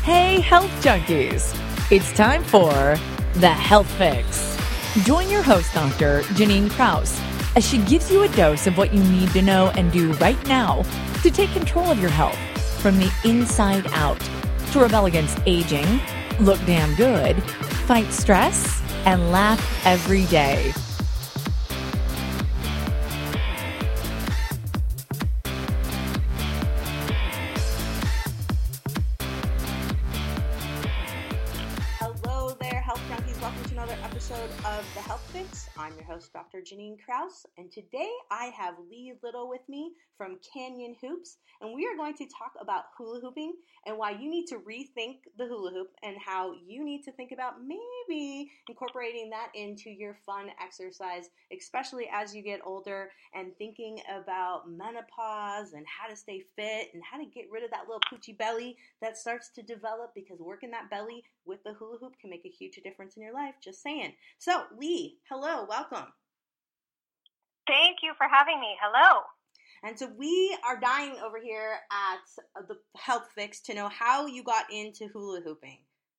Hey, health junkies! It's time for The Health Fix. Join your host, Dr. Janine Krause, as she gives you a dose of what you need to know and do right now to take control of your health from the inside out, to rebel against aging, look damn good, fight stress, and laugh every day. Hello there, health junkies. Welcome to another episode of The Health Fix. I'm your host, Dr. Janine Krause, and today I have Lee Little with me from Canyon Hoops, and we are going to talk about hula hooping and why you need to rethink the hula hoop and how you need to think about maybe incorporating that into your fun exercise, especially as you get older and thinking about menopause and how to stay fit and how to get rid of that little poochie belly that starts to develop, because working that belly with the hula hoop can make a huge difference in your life. Just saying. So, Lee, hello, welcome. Thank you for having me. Hello. And so we are dying over here at the Health Fix to know how you got into hula hooping.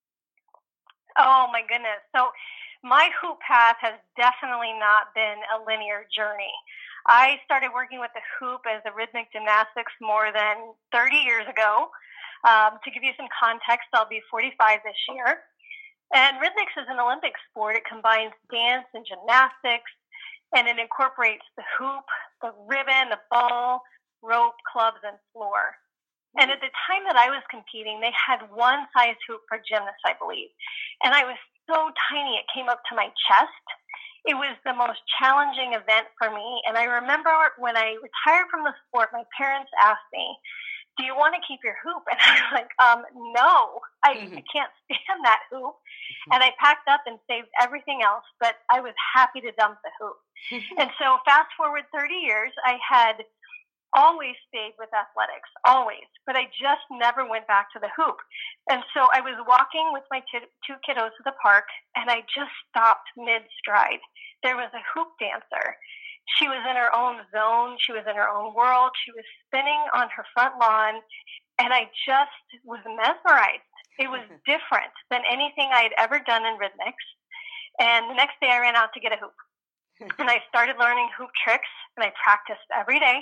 Oh my goodness. So my hoop path has definitely not been a linear journey. I started working with the hoop as a rhythmic gymnastics more than 30 years ago. To give you some context, I'll be 45 this year. And rhythmics is an Olympic sport. It combines dance and gymnastics, and it incorporates the hoop, the ribbon, the ball, rope, clubs, and floor. And at the time that I was competing, they had one size hoop per gymnast, I believe. And I was so tiny, it came up to my chest. It was the most challenging event for me. And I remember when I retired from the sport, my parents asked me, "Do you want to keep your hoop?" And I was like, no, I can't stand that hoop. And I packed up and saved everything else, but I was happy to dump the hoop. And so fast forward 30 years, I had always stayed with athletics, always, but I just never went back to the hoop. And so I was walking with my two kiddos to the park, and I just stopped mid-stride. There was a hoop dancer. She was in her own zone. She was in her own world. She was spinning on her front lawn, and I just was mesmerized. It was different than anything I had ever done in rhythmics. And the next day I ran out to get a hoop, and I started learning hoop tricks, and I practiced every day.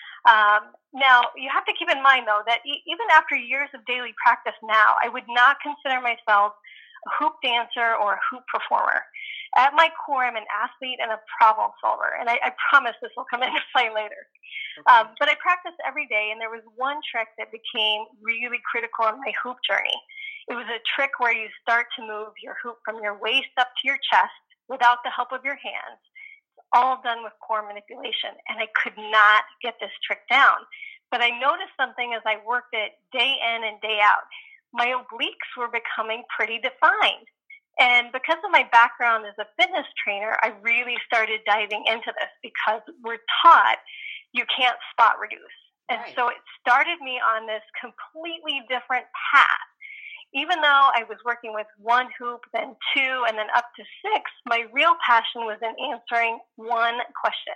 Now, you have to keep in mind, though, that even after years of daily practice now, I would not consider myself a hoop dancer or a hoop performer. At my core, I'm an athlete and a problem solver, and I promise this will come into play later. Okay. But I practiced every day, and there was one trick that became really critical in my hoop journey. It was a trick where you start to move your hoop from your waist up to your chest without the help of your hands, all done with core manipulation, and I could not get this trick down. But I noticed something as I worked it day in and day out. My obliques were becoming pretty defined. And because of my background as a fitness trainer, I really started diving into this because we're taught you can't spot reduce. And so it started me on this completely different path. Even though I was working with one hoop, then two, and then up to six, my real passion was in answering one question.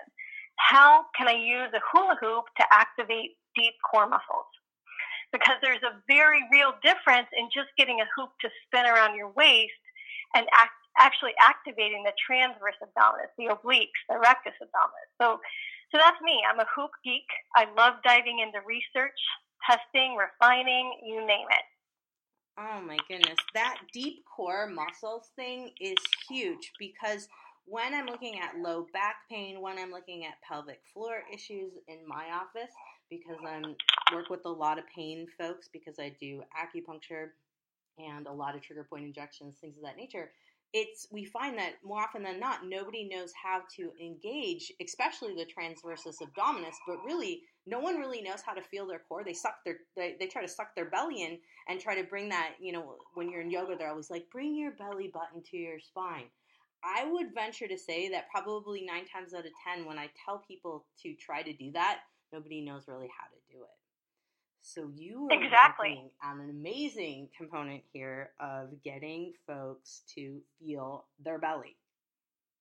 How can I use a hula hoop to activate deep core muscles? Because there's a very real difference in just getting a hoop to spin around your waist and actually activating the transverse abdominis, the obliques, the rectus abdominis. So that's me. I'm a hoop geek. I love diving into research, testing, refining, you name it. Oh my goodness, that deep core muscles thing is huge, because when I'm looking at low back pain, when I'm looking at pelvic floor issues in my office, because I work with a lot of pain folks, because I do acupuncture and a lot of trigger point injections, things of that nature, we find that more often than not, nobody knows how to engage, especially the transversus abdominis, but really, no one really knows how to feel their core. They try to suck their belly in and try to bring that, when you're in yoga, they're always like, bring your belly button to your spine. I would venture to say that probably 9 times out of 10, when I tell people to try to do that, nobody knows really how to do it. So you are working on an amazing component here of getting folks to feel their belly.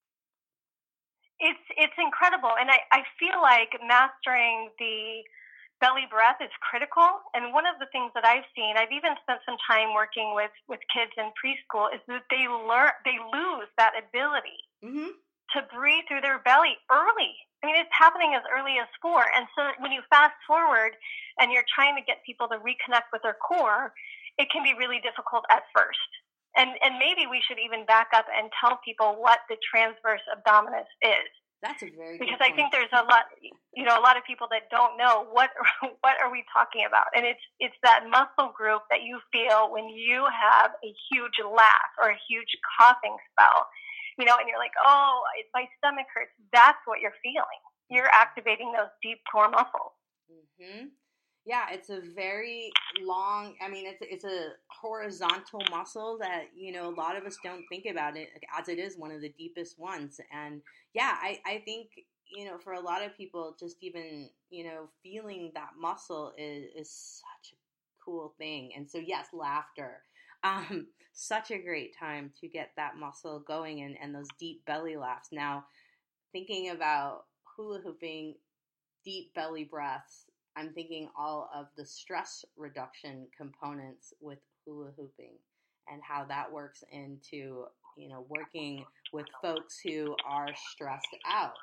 It's incredible, and I feel like mastering the belly breath is critical. And one of the things that I've seen, I've even spent some time working with kids in preschool, is that they lose that ability to breathe through their belly early. I mean, it's happening as early as 4. And so when you fast forward and you're trying to get people to reconnect with their core, it can be really difficult at first. And maybe we should even back up and tell people what the transverse abdominis is. That's a very because I think there's a lot of people that don't know what are we talking about, and it's that muscle group that you feel when you have a huge laugh or a huge coughing spell, and you're like, oh, my stomach hurts. That's what you're feeling. You're activating those deep core muscles. Mm-hmm. Yeah, it's a very long, it's a horizontal muscle that, a lot of us don't think about it as it is one of the deepest ones. And yeah, I think, for a lot of people, just even, feeling that muscle is such a cool thing. And so yes, laughter, such a great time to get that muscle going and those deep belly laughs. Now, thinking about hula hooping, deep belly breaths, I'm thinking all of the stress reduction components with hula hooping and how that works into, working with folks who are stressed out.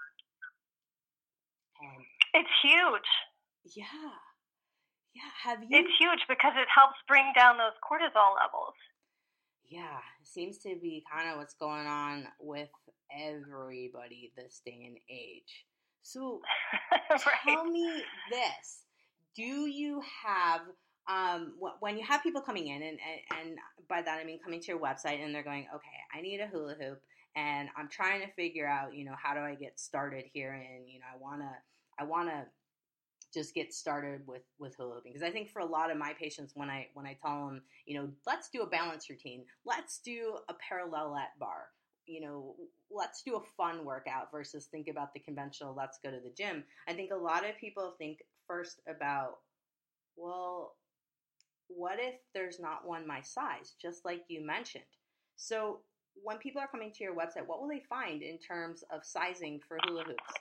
And it's huge. Yeah. Yeah. It's huge because it helps bring down those cortisol levels. Yeah. It seems to be kind of what's going on with everybody this day and age. So tell me this. Do you have, when you have people coming in, and by that I mean coming to your website and they're going, okay, I need a hula hoop and I'm trying to figure out, how do I get started here? And, I want to just get started with hula hooping. Because I think for a lot of my patients, when I tell them, let's do a balance routine, let's do a parallelette bar, let's do a fun workout versus think about the conventional, let's go to the gym. I think a lot of people think first about, well, what if there's not one my size, just like you mentioned? So when people are coming to your website, what will they find in terms of sizing for hula hoops?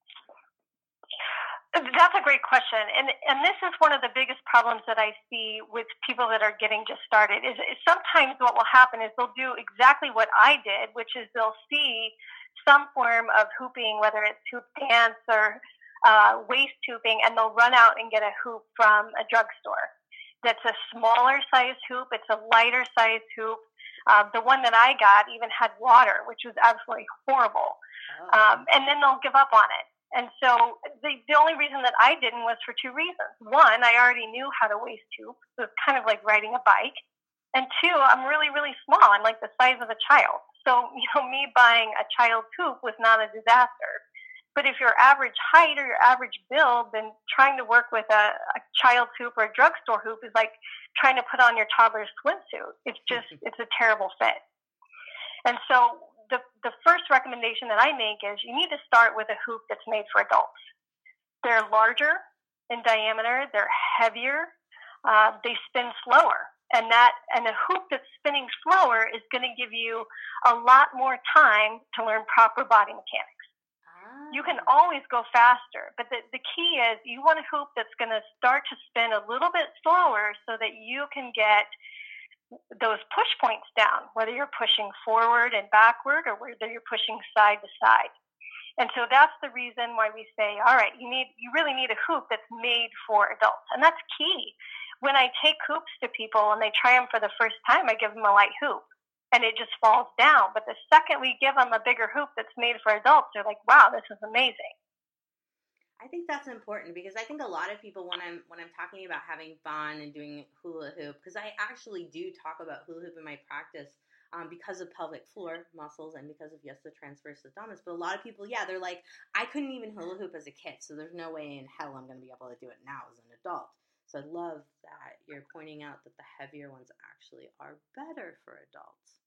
That's a great question. And this is one of the biggest problems that I see with people that are getting just started is sometimes what will happen is they'll do exactly what I did, which is they'll see some form of hooping, whether it's hoop dance or waist hooping, and they'll run out and get a hoop from a drugstore. That's a smaller size hoop. It's a lighter size hoop. The one that I got even had water, which was absolutely horrible. And then they'll give up on it. And so the only reason that I didn't was for 2 reasons. One, I already knew how to waist hoop. So it's kind of like riding a bike. And 2, I'm really, really small. I'm like the size of a child. So, me buying a child's hoop was not a disaster. But if you're average height or your average build, then trying to work with a child's hoop or a drugstore hoop is like trying to put on your toddler's swimsuit. It's a terrible fit. And so the first recommendation that I make is you need to start with a hoop that's made for adults. They're larger in diameter, they're heavier, they spin slower. And a hoop that's spinning slower is going to give you a lot more time to learn proper body mechanics. You can always go faster, but the key is you want a hoop that's going to start to spin a little bit slower so that you can get those push points down, whether you're pushing forward and backward or whether you're pushing side to side. And so that's the reason why we say, all right, you really need a hoop that's made for adults. And that's key. When I take hoops to people and they try them for the first time, I give them a light hoop and it just falls down. But the second we give them a bigger hoop that's made for adults, they're like, wow, this is amazing. I think that's important because I think a lot of people when I'm talking about having fun and doing hula hoop, because I actually do talk about hula hoop in my practice because of pelvic floor muscles and because of, yes, the transverse abdominis. But a lot of people, they're like, I couldn't even hula hoop as a kid, so there's no way in hell I'm going to be able to do it now as an adult. So I love that you're pointing out that the heavier ones actually are better for adults.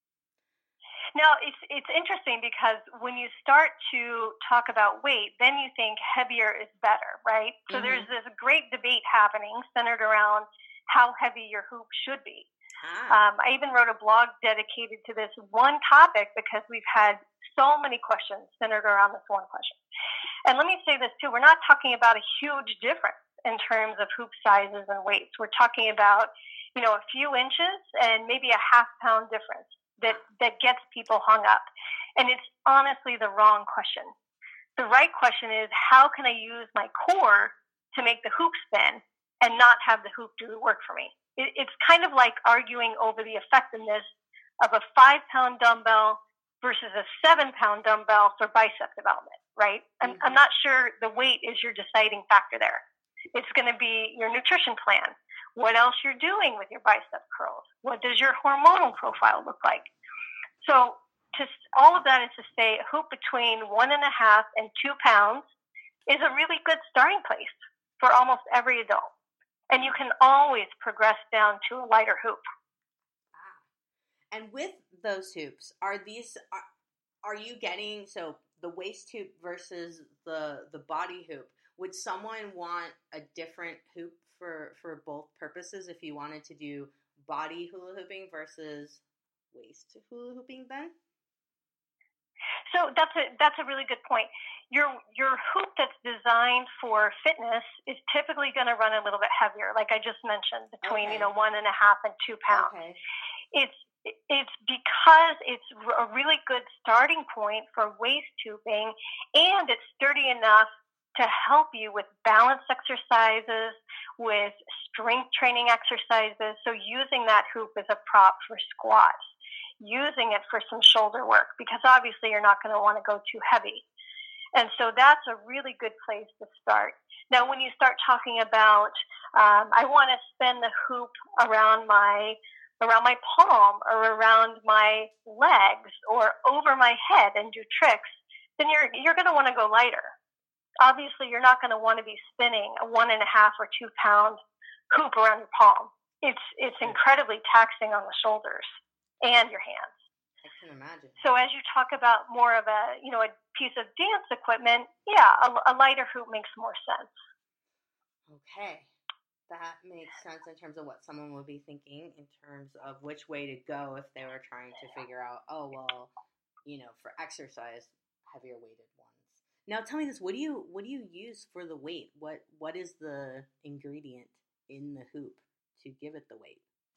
Now, it's interesting because when you start to talk about weight, then you think heavier is better, right? So there's this great debate happening centered around how heavy your hoop should be. I even wrote a blog dedicated to this one topic because we've had so many questions centered around this one question. And let me say this too, we're not talking about a huge difference. in terms of hoop sizes and weights. We're talking about, a few inches and maybe a half-pound difference that gets people hung up. And it's honestly the wrong question. The right question is, how can I use my core to make the hoop spin and not have the hoop do the work for me? It's kind of like arguing over the effectiveness of a 5-pound dumbbell versus a 7-pound dumbbell for bicep development, right? I'm not sure the weight is your deciding factor there. It's going to be your nutrition plan, what else you're doing with your bicep curls, what does your hormonal profile look like. So all of that is to say a hoop between 1.5 and 2 pounds is a really good starting place for almost every adult. And you can always progress down to a lighter hoop. And with those hoops, are you getting, so the waist hoop versus the body hoop, would someone want a different hoop for both purposes if you wanted to do body hula hooping versus waist hula hooping then? So that's a really good point. Your hoop that's designed for fitness is typically going to run a little bit heavier, like I just mentioned, between 1.5 and 2 pounds. Okay. It's because it's a really good starting point for waist hooping, and it's sturdy enough to help you with balance exercises, with strength training exercises. So using that hoop as a prop for squats, using it for some shoulder work, because obviously you're not going to want to go too heavy. And so that's a really good place to start. Now, when you start talking about, I want to spin the hoop around my palm or around my legs or over my head and do tricks, then you're going to want to go lighter. Obviously, you're not going to want to be spinning a 1.5 or 2 pound hoop around your palm. It's incredibly taxing on the shoulders and your hands. I can imagine. So as you talk about more of a piece of dance equipment, a lighter hoop makes more sense. Okay. That makes sense in terms of what someone would be thinking in terms of which way to go if they were trying to figure out, for exercise, heavier weighted ones. Now tell me this, what do you use for the weight? What is the ingredient in the hoop to give it the weight?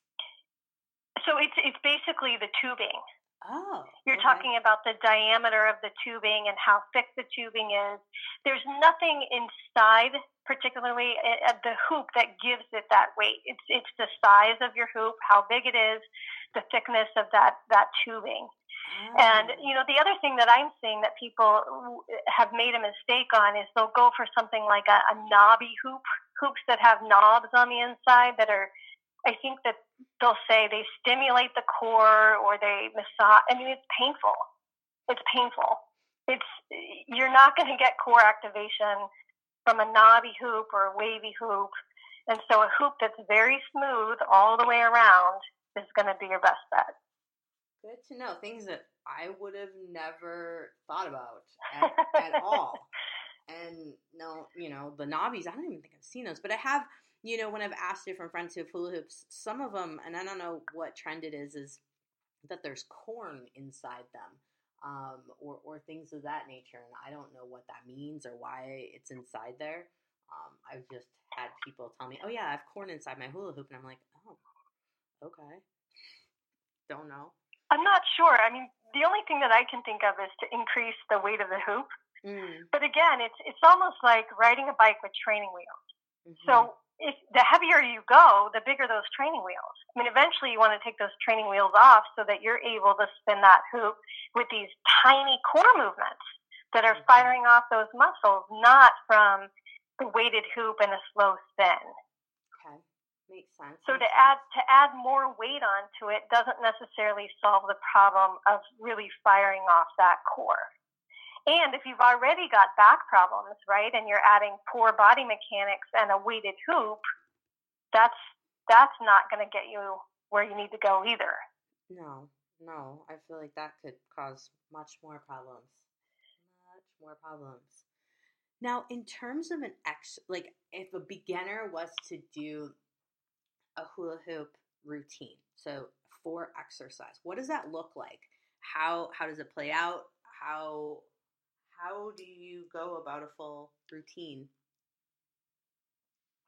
So it's basically the tubing. Oh. You're talking about the diameter of the tubing and how thick the tubing is. There's nothing inside, particularly the hoop, that gives it that weight. It's the size of your hoop, how big it is, the thickness of that tubing. Oh. And, the other thing that I'm seeing that people have made a mistake on is they'll go for something like a knobby hoop, hoops that have knobs on the inside that are, I think that they'll say they stimulate the core or they massage. I mean, it's painful. It's painful. You're not going to get core activation from a knobby hoop or a wavy hoop. And so a hoop that's very smooth all the way around is going to be your best bet. Good to know. Things that I would have never thought about at all. And no, the knobbies, I don't even think I've seen those, but I have, when I've asked different friends who have hula hoops, some of them, and I don't know what trend it is that there's corn inside them, or things of that nature. And I don't know what that means or why it's inside there. I've just had people tell me, oh yeah, I have corn inside my hula hoop. And I'm like, oh, okay. Don't know. I'm not sure. I mean, the only thing that I can think of is to increase the weight of the hoop. Mm. But again, it's almost like riding a bike with training wheels. Mm-hmm. So if the heavier you go, the bigger those training wheels. I mean, eventually you want to take those training wheels off so that you're able to spin that hoop with these tiny core movements that are firing off those muscles, not from the weighted hoop and a slow spin. Okay. Makes sense. So to add more weight onto it doesn't necessarily solve the problem of really firing off that core. And if you've already got back problems, right, and you're adding poor body mechanics and a weighted hoop, that's not going to get you where you need to go either. No, I feel like that could cause much more problems. Now, in terms of if a beginner was to do a hula hoop routine, so for exercise, what does that look like? How does it play out? How do you go about a full routine?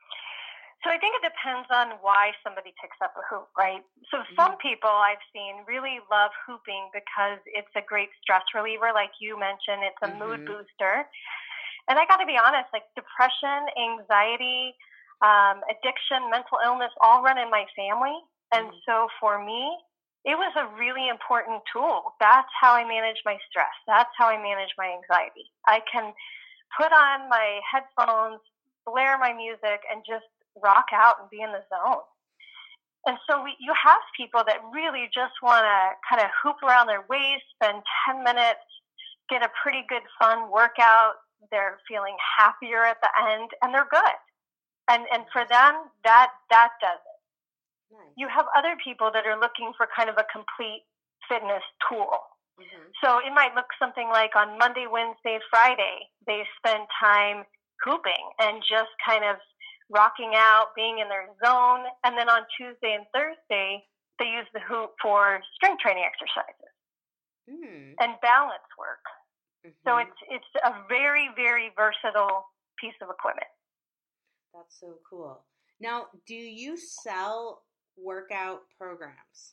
So I think it depends on why somebody picks up a hoop, right? So some people I've seen really love hooping because it's a great stress reliever, like you mentioned. It's a mood booster. And I got to be honest, like depression, anxiety, addiction, mental illness, all run in my family. And so for me, it was a really important tool. That's how I manage my stress. That's how I manage my anxiety. I can put on my headphones, blare my music, and just rock out and be in the zone. And so you have people that really just want to kind of hoop around their waist, spend 10 minutes, get a pretty good fun workout. They're feeling happier at the end, and they're good. And for them, that does it. Nice. You have other people that are looking for kind of a complete fitness tool. So it might look something like on Monday, Wednesday, Friday, they spend time hooping and just kind of rocking out, being in their zone. And then on Tuesday and Thursday, they use the hoop for strength training exercises and balance work. So it's a very, very versatile piece of equipment. That's so cool. Now, do you sell workout programs?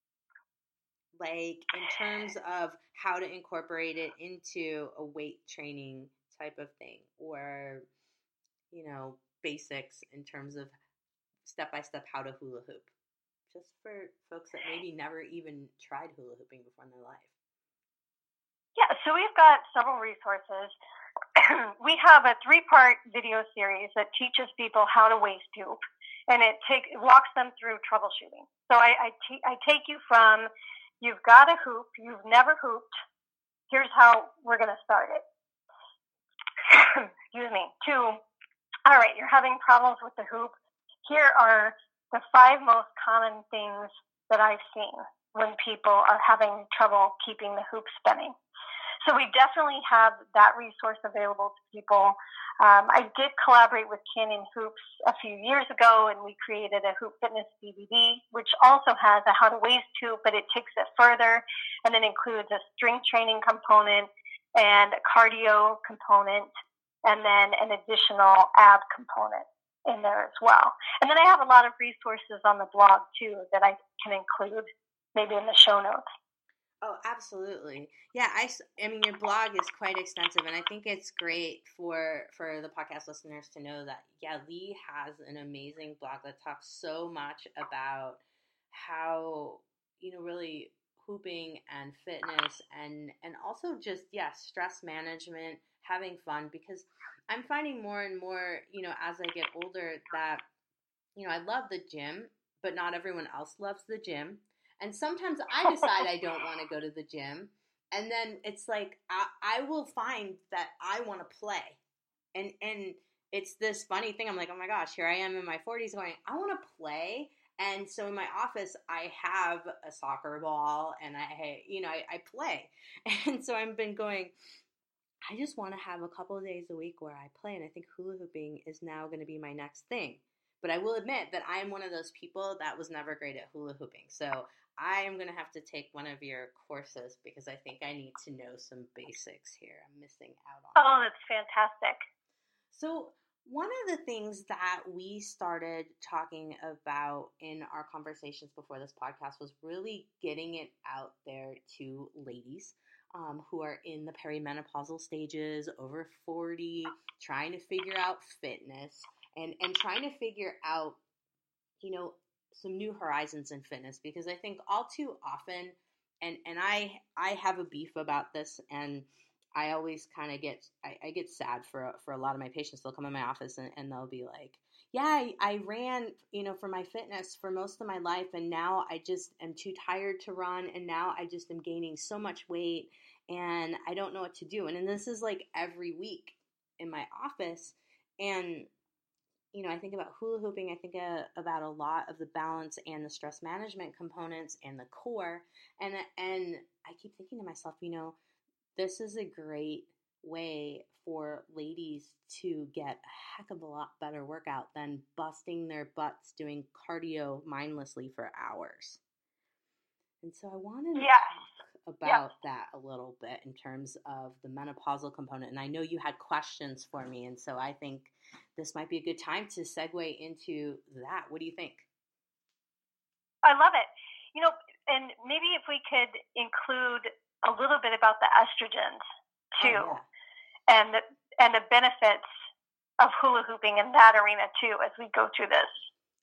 Like in terms of how to incorporate it into a weight training type of thing, or, you know, basics in terms of step-by-step how to hula hoop, just for folks that maybe never even tried hula hooping before in their life? Yeah, so we've got several resources. We have a 3-part video series that teaches people how to waist hoop, and it walks them through troubleshooting. So I take you from, you've got a hoop, you've never hooped, here's how we're going to start it. Excuse me. To, all right, you're having problems with the hoop. Here are the 5 most common things that I've seen when people are having trouble keeping the hoop spinning. So we definitely have that resource available to people. I did collaborate with Canyon Hoops a few years ago, and we created a Hoop Fitness DVD, which also has a how to waist hoop, but it takes it further and then includes a strength training component and a cardio component, and then an additional ab component in there as well. And then I have a lot of resources on the blog too that I can include maybe in the show notes. Oh, absolutely. Yeah, I mean, your blog is quite extensive, and I think it's great for the podcast listeners to know that, yeah, Lee has an amazing blog that talks so much about how, you know, really hooping and fitness and also just, yeah, stress management, having fun, because I'm finding more and more, you know, as I get older that, you know, I love the gym, but not everyone else loves the gym. And sometimes I decide I don't want to go to the gym. And then it's like, I will find that I want to play. And it's this funny thing. I'm like, oh my gosh, here I am in my 40s going, I want to play. And so in my office, I have a soccer ball and I play. And so I've been going, I just want to have a couple of days a week where I play. And I think hula hooping is now going to be my next thing. But I will admit that I am one of those people that was never great at hula hooping. So I am going to have to take one of your courses because I think I need to know some basics here. I'm missing out on. Oh, that's fantastic. So one of the things that we started talking about in our conversations before this podcast was really getting it out there to ladies who are in the perimenopausal stages, over 40, trying to figure out fitness and trying to figure out, you know, some new horizons in fitness, because I think all too often, and I have a beef about this, and I always kind of get sad for a lot of my patients. They'll come in my office and they'll be like, yeah, I ran, you know, for my fitness for most of my life, and now I just am too tired to run, and now I just am gaining so much weight, and I don't know what to do. And this is like every week in my office, and you know, I think about hula hooping, I think about a lot of the balance and the stress management components and the core. And I keep thinking to myself, you know, this is a great way for ladies to get a heck of a lot better workout than busting their butts doing cardio mindlessly for hours. And so I wanted to talk about that a little bit in terms of the menopausal component. And I know you had questions for me, and so I think this might be a good time to segue into that. What do you think? I love it. And maybe if we could include a little bit about the estrogens too, and the benefits of hula hooping in that arena too as we go through this.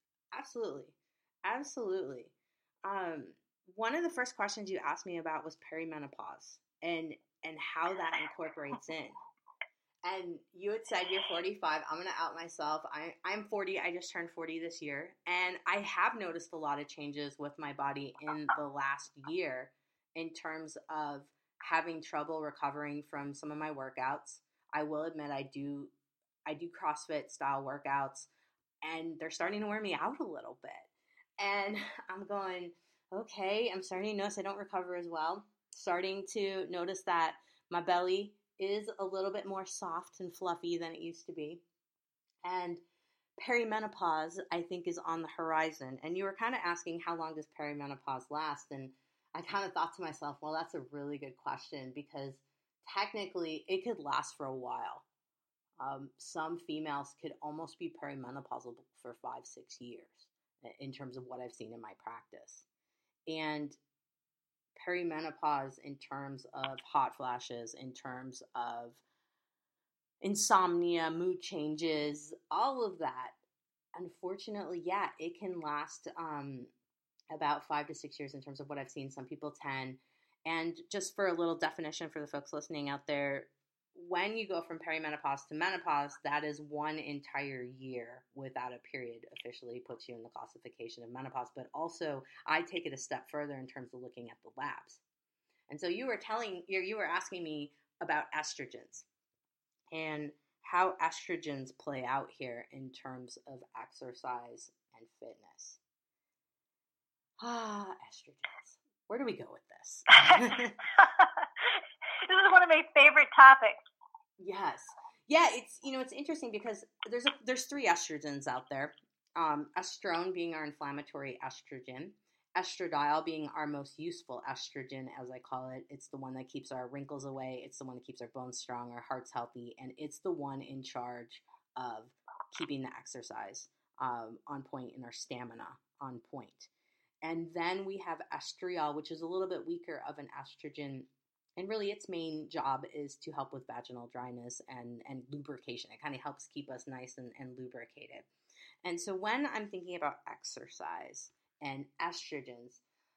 Absolutely. One of the first questions you asked me about was perimenopause and how that incorporates in. And you had said you're 45. I'm going to out myself. I'm 40. I just turned 40 this year. And I have noticed a lot of changes with my body in the last year in terms of having trouble recovering from some of my workouts. I will admit I do CrossFit style workouts, and they're starting to wear me out a little bit. And I'm going, okay, I'm starting to notice I don't recover as well. Starting to notice that my belly is a little bit more soft and fluffy than it used to be. And perimenopause, I think, is on the horizon. And you were kind of asking, how long does perimenopause last? And I kind of thought to myself, well, that's a really good question, because technically it could last for a while. Some females could almost be perimenopausal for 5-6 years in terms of what I've seen in my practice. And perimenopause in terms of hot flashes, in terms of insomnia, mood changes, all of that, unfortunately, yeah, it can last about 5 to 6 years in terms of what I've seen. Some people 10. And just for a little definition for the folks listening out there, when you go from perimenopause to menopause, that is one entire year without a period officially puts you in the classification of menopause. But also, I take it a step further in terms of looking at the labs. And so you were asking me about estrogens and how estrogens play out here in terms of exercise and fitness. Estrogens. Where do we go with this? This is one of my favorite topics. Yes. Yeah, it's interesting because there's 3 estrogens out there. Estrone being our inflammatory estrogen, estradiol being our most useful estrogen, as I call it. It's the one that keeps our wrinkles away. It's the one that keeps our bones strong, our hearts healthy, and it's the one in charge of keeping the exercise on point and our stamina on point. And then we have estriol, which is a little bit weaker of an estrogen. And really its main job is to help with vaginal dryness and lubrication. It kind of helps keep us nice and lubricated. And so when I'm thinking about exercise and estrogens,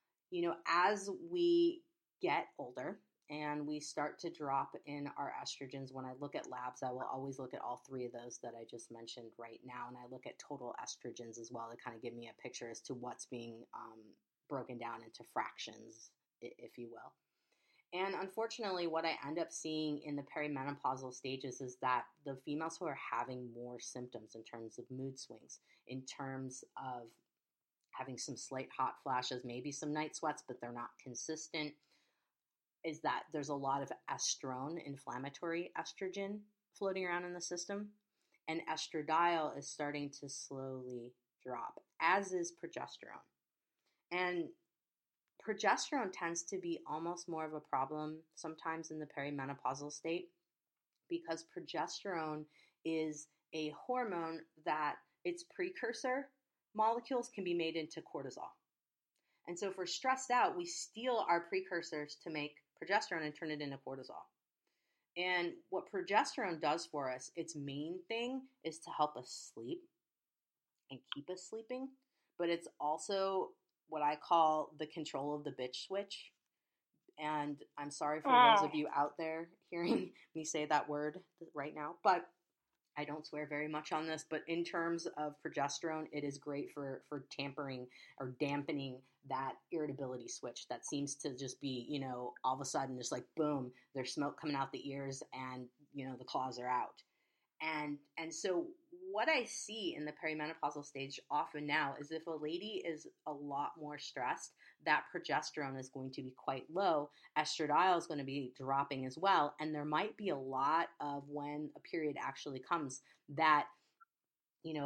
as we get older and we start to drop in our estrogens, when I look at labs, I will always look at all 3 of those that I just mentioned right now. And I look at total estrogens as well to kind of give me a picture as to what's being broken down into fractions, if you will. And unfortunately, what I end up seeing in the perimenopausal stages is that the females who are having more symptoms in terms of mood swings, in terms of having some slight hot flashes, maybe some night sweats, but they're not consistent, is that there's a lot of estrone, inflammatory estrogen, floating around in the system. And estradiol is starting to slowly drop, as is progesterone. And progesterone tends to be almost more of a problem sometimes in the perimenopausal state, because progesterone is a hormone that its precursor molecules can be made into cortisol. And so if we're stressed out, we steal our precursors to make progesterone and turn it into cortisol. And what progesterone does for us, its main thing is to help us sleep and keep us sleeping, but it's also what I call the control of the bitch switch. And I'm sorry for those of you out there hearing me say that word right now, but I don't swear very much on this. But in terms of progesterone, it is great for tampering or dampening that irritability switch that seems to just be, all of a sudden just like, boom, there's smoke coming out the ears and, the claws are out. And so what I see in the perimenopausal stage often now is if a lady is a lot more stressed, that progesterone is going to be quite low. Estradiol is going to be dropping as well. And there might be a lot of when a period actually comes that,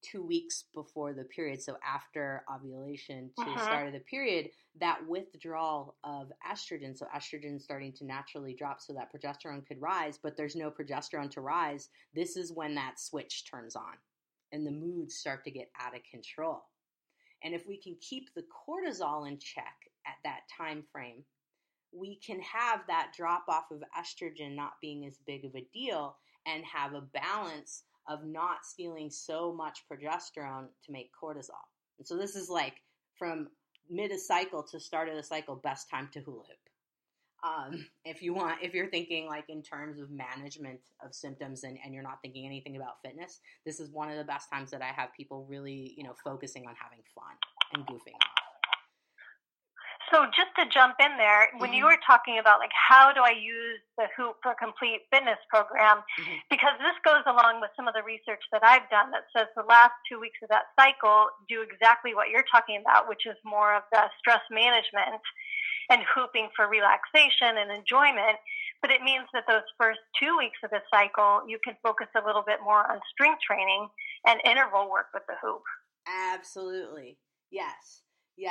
2 weeks before the period, so after ovulation to Mm-hmm. start of the period, that withdrawal of estrogen, so estrogen starting to naturally drop so that progesterone could rise, but there's no progesterone to rise, this is when that switch turns on and the moods start to get out of control. And if we can keep the cortisol in check at that time frame, we can have that drop off of estrogen not being as big of a deal and have a balance of not stealing so much progesterone to make cortisol. And so this is like from mid a cycle to start of the cycle, best time to hula hoop. If you're thinking like in terms of management of symptoms and you're not thinking anything about fitness, this is one of the best times that I have people really, focusing on having fun and goofing off. So just to jump in there, when you were talking about like how do I use the Hoop for a complete fitness program, because this goes along with some of the research that I've done that says the last 2 weeks of that cycle do exactly what you're talking about, which is more of the stress management and hooping for relaxation and enjoyment. But it means that those first 2 weeks of the cycle, you can focus a little bit more on strength training and interval work with the Hoop. Absolutely. Yes.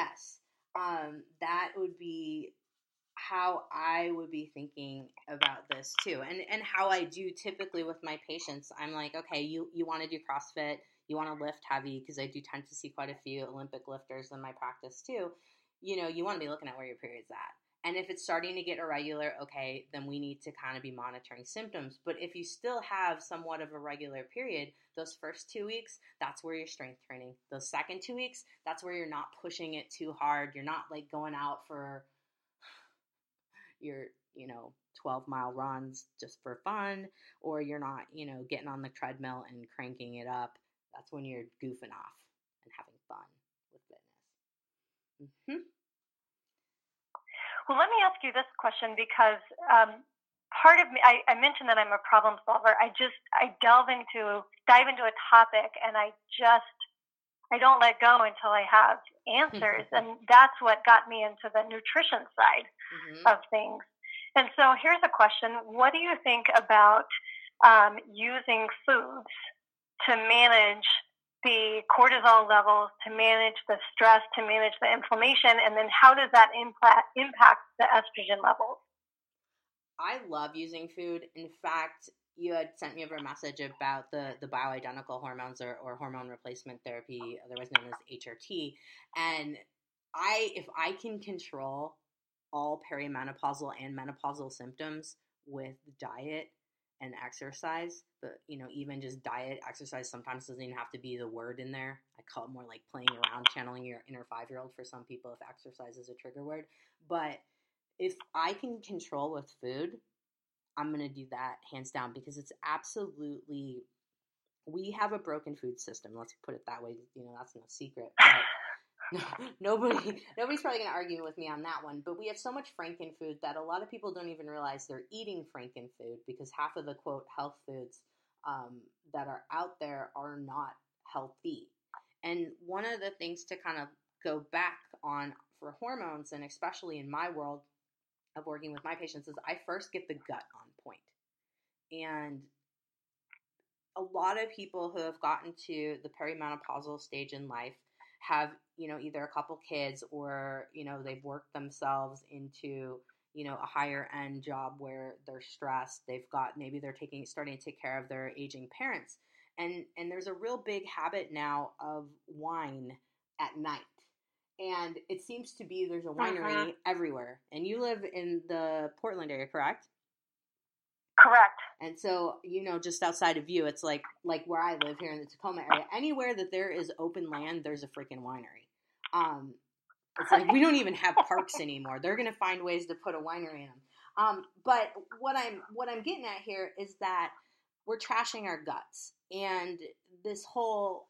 That would be how I would be thinking about this too. And how I do typically with my patients. I'm like, okay, you want to do CrossFit, you want to lift heavy, because I do tend to see quite a few Olympic lifters in my practice too. You want to be looking at where your period's at. And if it's starting to get irregular, okay, then we need to kind of be monitoring symptoms. But if you still have somewhat of a regular period, those first 2 weeks, that's where you're strength training. Those second 2 weeks, that's where you're not pushing it too hard. You're not like going out for your, 12-mile runs just for fun, or you're not, getting on the treadmill and cranking it up. That's when you're goofing off and having fun with fitness. Well, let me ask you this question, because part of me, I mentioned that I'm a problem solver. I dive into a topic and I don't let go until I have answers. And that's what got me into the nutrition side of things. And so here's a question. What do you think about using foods to manage the cortisol levels, to manage the stress, to manage the inflammation, and then how does that impact the estrogen levels? I love using food. In fact, you had sent me over a message about the bioidentical hormones or hormone replacement therapy, otherwise known as HRT. And if I can control all perimenopausal and menopausal symptoms with diet and exercise, but even just diet, exercise sometimes doesn't even have to be the word in there. I call it more like playing around, channeling your inner 5-year-old for some people if exercise is a trigger word. But if I can control with food, I'm going to do that hands down, because it's absolutely, we have a broken food system. Let's put it that way. That's no secret. But nobody's probably going to argue with me on that one, but we have so much frankenfood that a lot of people don't even realize they're eating frankenfood, because half of the quote health foods that are out there are not healthy. And one of the things to kind of go back on for hormones, and especially in my world of working with my patients, is I first get the gut on point. And a lot of people who have gotten to the perimenopausal stage in life have, either a couple kids or, they've worked themselves into, a higher end job where they're stressed. Maybe they're starting to take care of their aging parents. And there's a real big habit now of wine at night. And it seems to be there's a winery everywhere. And you live in the Portland area, correct? Correct. And so, just outside of you, it's like where I live here in the Tacoma area. Anywhere that there is open land, there's a freaking winery. It's like we don't even have parks anymore. They're going to find ways to put a winery in them. But what I'm getting at here is that we're trashing our guts. And this whole,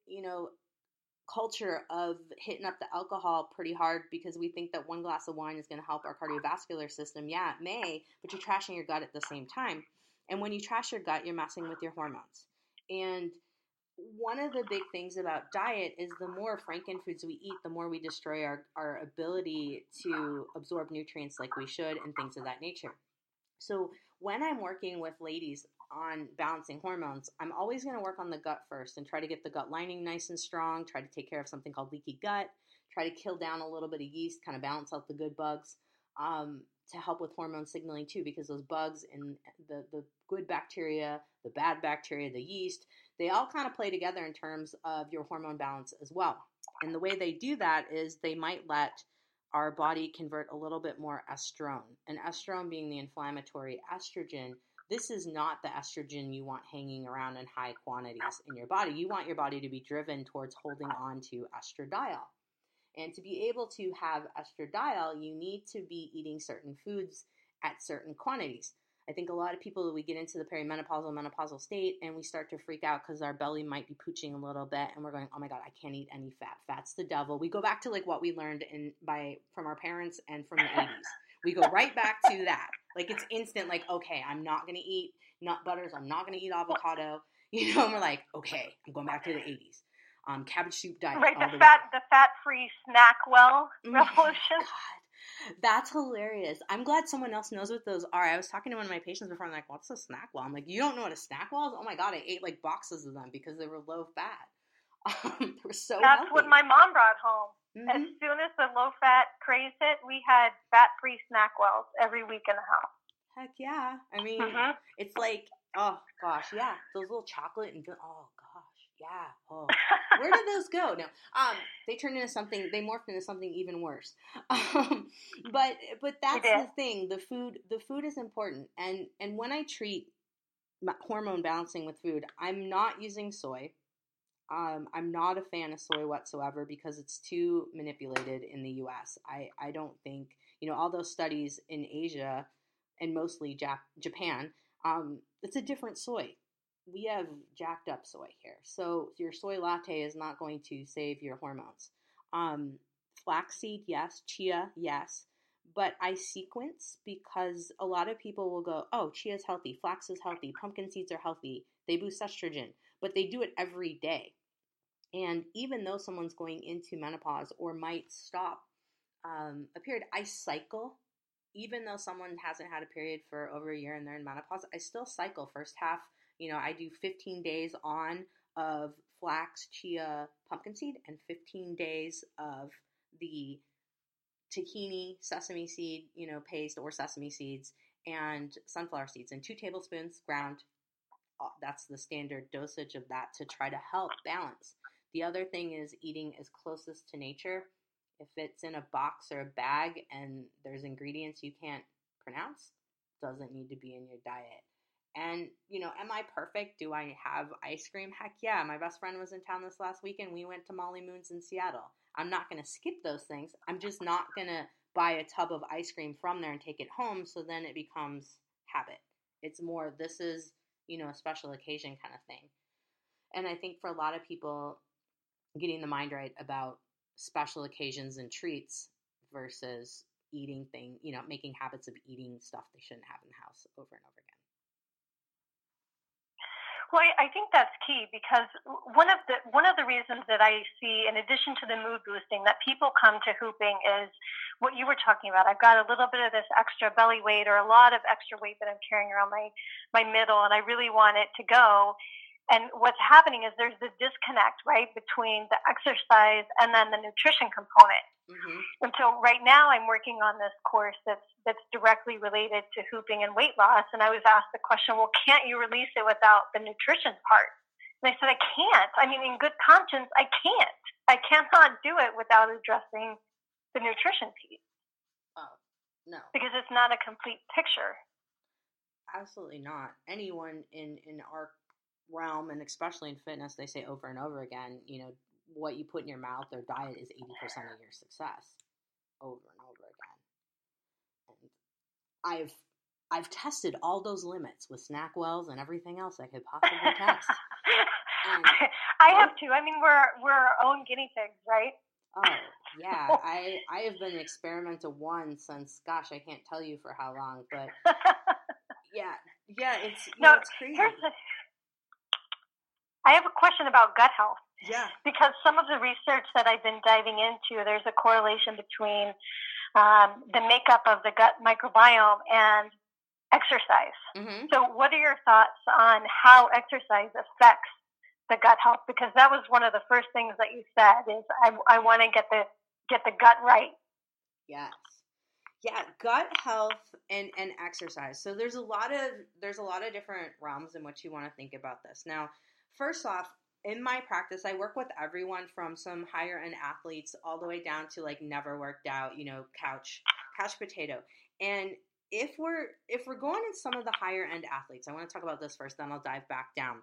culture of hitting up the alcohol pretty hard because we think that one glass of wine is going to help our cardiovascular system. Yeah, it may, but you're trashing your gut at the same time. And when you trash your gut, you're messing with your hormones. And one of the big things about diet is the more frankenfoods we eat, the more we destroy our ability to absorb nutrients like we should and things of that nature. So when I'm working with ladies, on balancing hormones, I'm always going to work on the gut first and try to get the gut lining nice and strong, try to take care of something called leaky gut, try to kill down a little bit of yeast, kind of balance out the good bugs, to help with hormone signaling too, because those bugs and the good bacteria, the bad bacteria, the yeast, they all kind of play together in terms of your hormone balance as well. And the way they do that is they might let our body convert a little bit more estrone. And estrone being the inflammatory estrogen, this is not the estrogen you want hanging around in high quantities in your body. You want your body to be driven towards holding on to estradiol. And to be able to have estradiol, you need to be eating certain foods at certain quantities. I think a lot of people, we get into the perimenopausal, menopausal state, and we start to freak out because our belly might be pooching a little bit, and we're going, oh my God, I can't eat any fat. Fat's the devil. We go back to like what we learned from our parents and from the 80s. We go right back to that. Like it's instant, like, okay, I'm not going to eat nut butters. I'm not going to eat avocado. You know, and we're like, okay, I'm going back to the 80s. Cabbage soup diet. Right, the fat-free snack revolution. God, that's hilarious. I'm glad someone else knows what those are. I was talking to one of my patients before. I'm like, what's a snack well? I'm like, you don't know what a snack well is? Oh my God, I ate like boxes of them because they were low fat. They were so That's healthy. what my mom brought home. Mm-hmm. As soon as the low-fat craze hit, we had fat-free snack wells every week in the house. Heck yeah. I mean, It's like, oh gosh, yeah. Those little chocolate and, oh gosh, yeah. Oh, where did those go? No, they turned into something, they morphed into something even worse. But that's the thing. The food is important. And when I treat hormone balancing with food, I'm not using soy. I'm not a fan of soy whatsoever because it's too manipulated in the U.S. I don't think, all those studies in Asia and mostly Japan, it's a different soy. We have jacked up soy here. So your soy latte is not going to save your hormones. Flaxseed, yes. Chia, yes. But I sequence because a lot of people will go, oh, chia is healthy, flax is healthy, pumpkin seeds are healthy, they boost estrogen, but they do it every day. And even though someone's going into menopause or might stop a period, I cycle. Even though someone hasn't had a period for over a year and they're in menopause, I still cycle. First half, I do 15 days on of flax, chia, pumpkin seed, and 15 days of the tahini, sesame seed, paste or sesame seeds, and sunflower seeds, and 2 tablespoons ground. That's the standard dosage of that to try to help balance. The other thing is eating as closest to nature. If it's in a box or a bag and there's ingredients you can't pronounce, doesn't need to be in your diet. And, am I perfect? Do I have ice cream? Heck yeah. My best friend was in town this last weekend. We went to Molly Moon's in Seattle. I'm not going to skip those things. I'm just not going to buy a tub of ice cream from there and take it home, so then it becomes habit. It's more, this is, a special occasion kind of thing. And I think for a lot of people, getting the mind right about special occasions and treats versus eating making habits of eating stuff they shouldn't have in the house over and over again. Well, I think that's key because one of the reasons that I see, in addition to the mood boosting, that people come to hooping is what you were talking about. I've got a little bit of this extra belly weight or a lot of extra weight that I'm carrying around my middle, and I really want it to go. And what's happening is there's the disconnect, right, between the exercise and then the nutrition component. Mm-hmm. And so right now I'm working on this course that's directly related to hooping and weight loss. And I was asked the question, well, can't you release it without the nutrition part? And I said, I can't. I mean, in good conscience, I can't. I cannot do it without addressing the nutrition piece. Oh, no. Because it's not a complete picture. Absolutely not. Anyone in our realm, and especially in fitness, they say over and over again, what you put in your mouth or diet is 80% of your success, over and over again. And I've tested all those limits with SnackWells and everything else I could possibly test. And I have too. I mean, we're our own guinea pigs, right? Oh yeah, I have been experimental one since, gosh, I can't tell you for how long, but yeah, it's it's crazy. I have a question about gut health. Yeah. Because some of the research that I've been diving into, there's a correlation between the makeup of the gut microbiome and exercise. Mm-hmm. So what are your thoughts on how exercise affects the gut health? Because that was one of the first things that you said is I want to get the gut right. Yes. Yeah, gut health and exercise. So there's a lot of different realms in which you want to think about this. Now, first off, in my practice, I work with everyone from some higher end athletes all the way down to like never worked out, couch potato. And if we're going in some of the higher end athletes, I want to talk about this first, then I'll dive back down.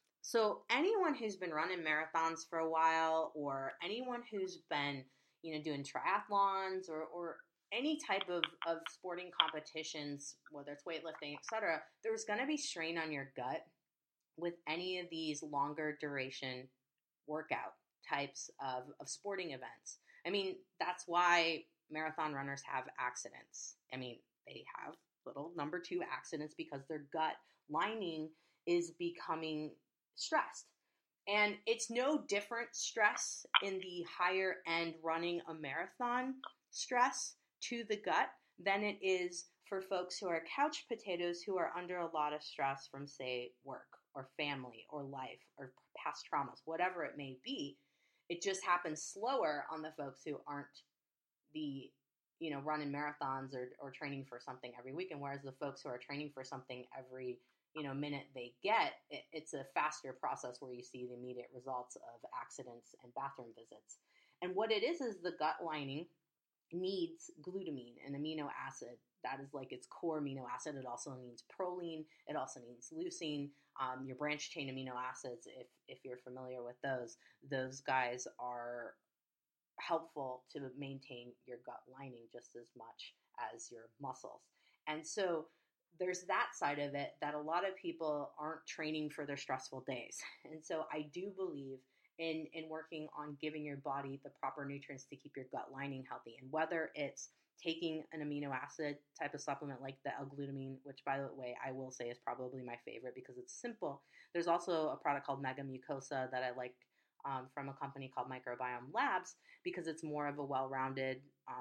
So anyone who's been running marathons for a while, or anyone who's been, doing triathlons or any type of sporting competitions, whether it's weightlifting, etc., there's going to be strain on your gut with any of these longer duration workout types of sporting events. I mean, that's why marathon runners have accidents. I mean, they have little number 2 accidents because their gut lining is becoming stressed. And it's no different stress in the higher end running a marathon stress to the gut than it is for folks who are couch potatoes who are under a lot of stress from, say, work or family or life or past traumas, whatever it may be. It just happens slower on the folks who aren't the, running marathons or training for something every weekend, whereas the folks who are training for something every minute they get, it's a faster process where you see the immediate results of accidents and bathroom visits. And what it is the gut lining needs glutamine, an amino acid. That is like its core amino acid. It also needs proline. It also needs leucine. Your branch chain amino acids, if you're familiar with those guys are helpful to maintain your gut lining just as much as your muscles. And so there's that side of it that a lot of people aren't training for their stressful days. And so I do believe in working on giving your body the proper nutrients to keep your gut lining healthy. And whether it's taking an amino acid type of supplement like the L-glutamine, which by the way, I will say is probably my favorite because it's simple. There's also a product called Mega Mucosa that I like from a company called Microbiome Labs because it's more of a well-rounded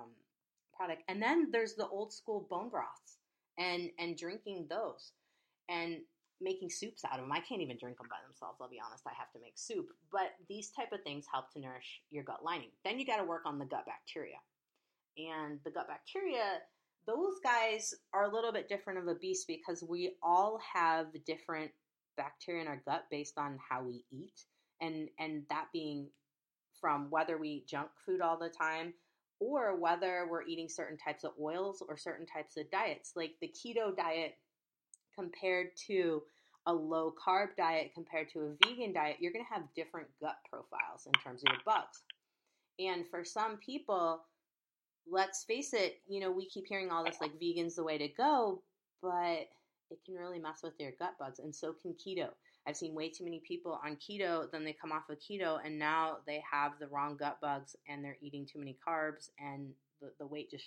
product. And then there's the old school bone broths and drinking those and making soups out of them. I can't even drink them by themselves, I'll be honest. I have to make soup. But these type of things help to nourish your gut lining. Then you got to work on the gut bacteria. And the gut bacteria, those guys are a little bit different of a beast because we all have different bacteria in our gut based on how we eat. And that being from whether we eat junk food all the time or whether we're eating certain types of oils or certain types of diets. Like the keto diet compared to a low carb diet compared to a vegan diet, you're going to have different gut profiles in terms of your bugs. And for some people, let's face it, we keep hearing all this like vegan's the way to go, but it can really mess with their gut bugs, and so can keto. I've seen way too many people on keto, then they come off of keto, and now they have the wrong gut bugs, and they're eating too many carbs, and the weight just,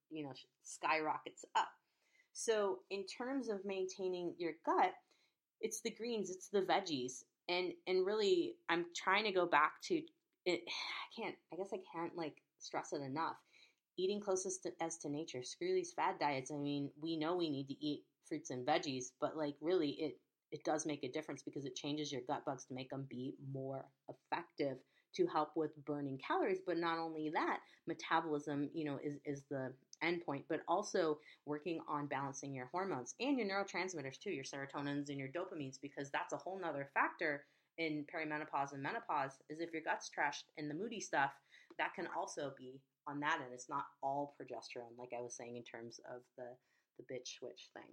skyrockets up. So in terms of maintaining your gut, it's the greens, it's the veggies, and really, I'm trying to go back to it. I guess I can't like stress it enough. Eating closest as to nature. Screw these fad diets. I mean, we know we need to eat fruits and veggies, but like really it does make a difference because it changes your gut bugs to make them be more effective to help with burning calories. But not only that, metabolism, is the end point, but also working on balancing your hormones and your neurotransmitters too, your serotonins and your dopamines, because that's a whole nother factor in perimenopause and menopause is if your gut's trashed and the moody stuff, that can also be on that end. It's not all progesterone, like I was saying in terms of the bitch switch thing.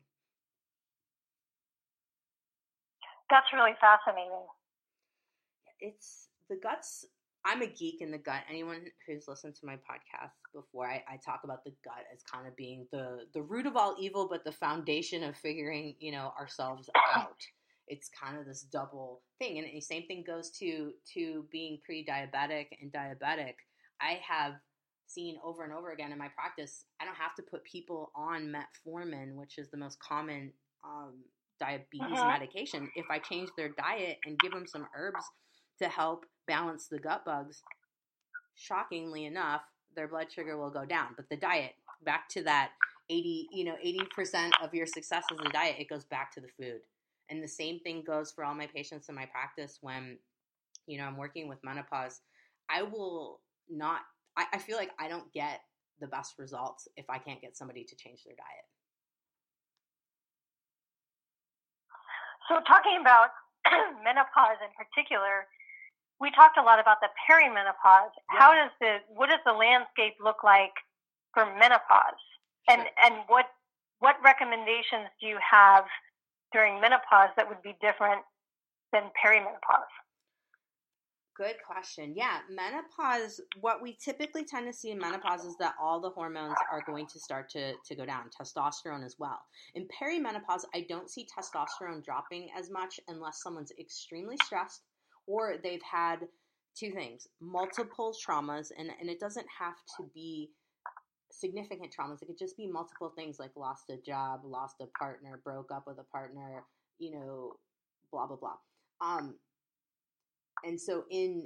That's really fascinating. It's the guts. I'm a geek in the gut. Anyone who's listened to my podcast before, I talk about the gut as kind of being the root of all evil, but the foundation of figuring, ourselves out. It's kind of this double thing. And the same thing goes to being pre-diabetic and diabetic. I have seen over and over again in my practice, I don't have to put people on metformin, which is the most common diabetes medication. If I change their diet and give them some herbs to help balance the gut bugs, shockingly enough, their blood sugar will go down. But the diet, back to that, 80% of your success as a diet, it goes back to the food. And the same thing goes for all my patients in my practice when, I'm working with menopause. I will not, I feel like I don't get the best results if I can't get somebody to change their diet. So talking about menopause in particular, we talked a lot about the perimenopause. Yeah. What does the landscape look like for menopause? Sure. And what recommendations do you have during menopause that would be different than perimenopause? Good question. Yeah, menopause, what we typically tend to see in menopause is that all the hormones are going to start to go down, testosterone as well. In perimenopause, I don't see testosterone dropping as much unless someone's extremely stressed or they've had two things, multiple traumas, and it doesn't have to be significant traumas. It could just be multiple things like lost a job, lost a partner, broke up with a partner, blah, blah, blah. And so in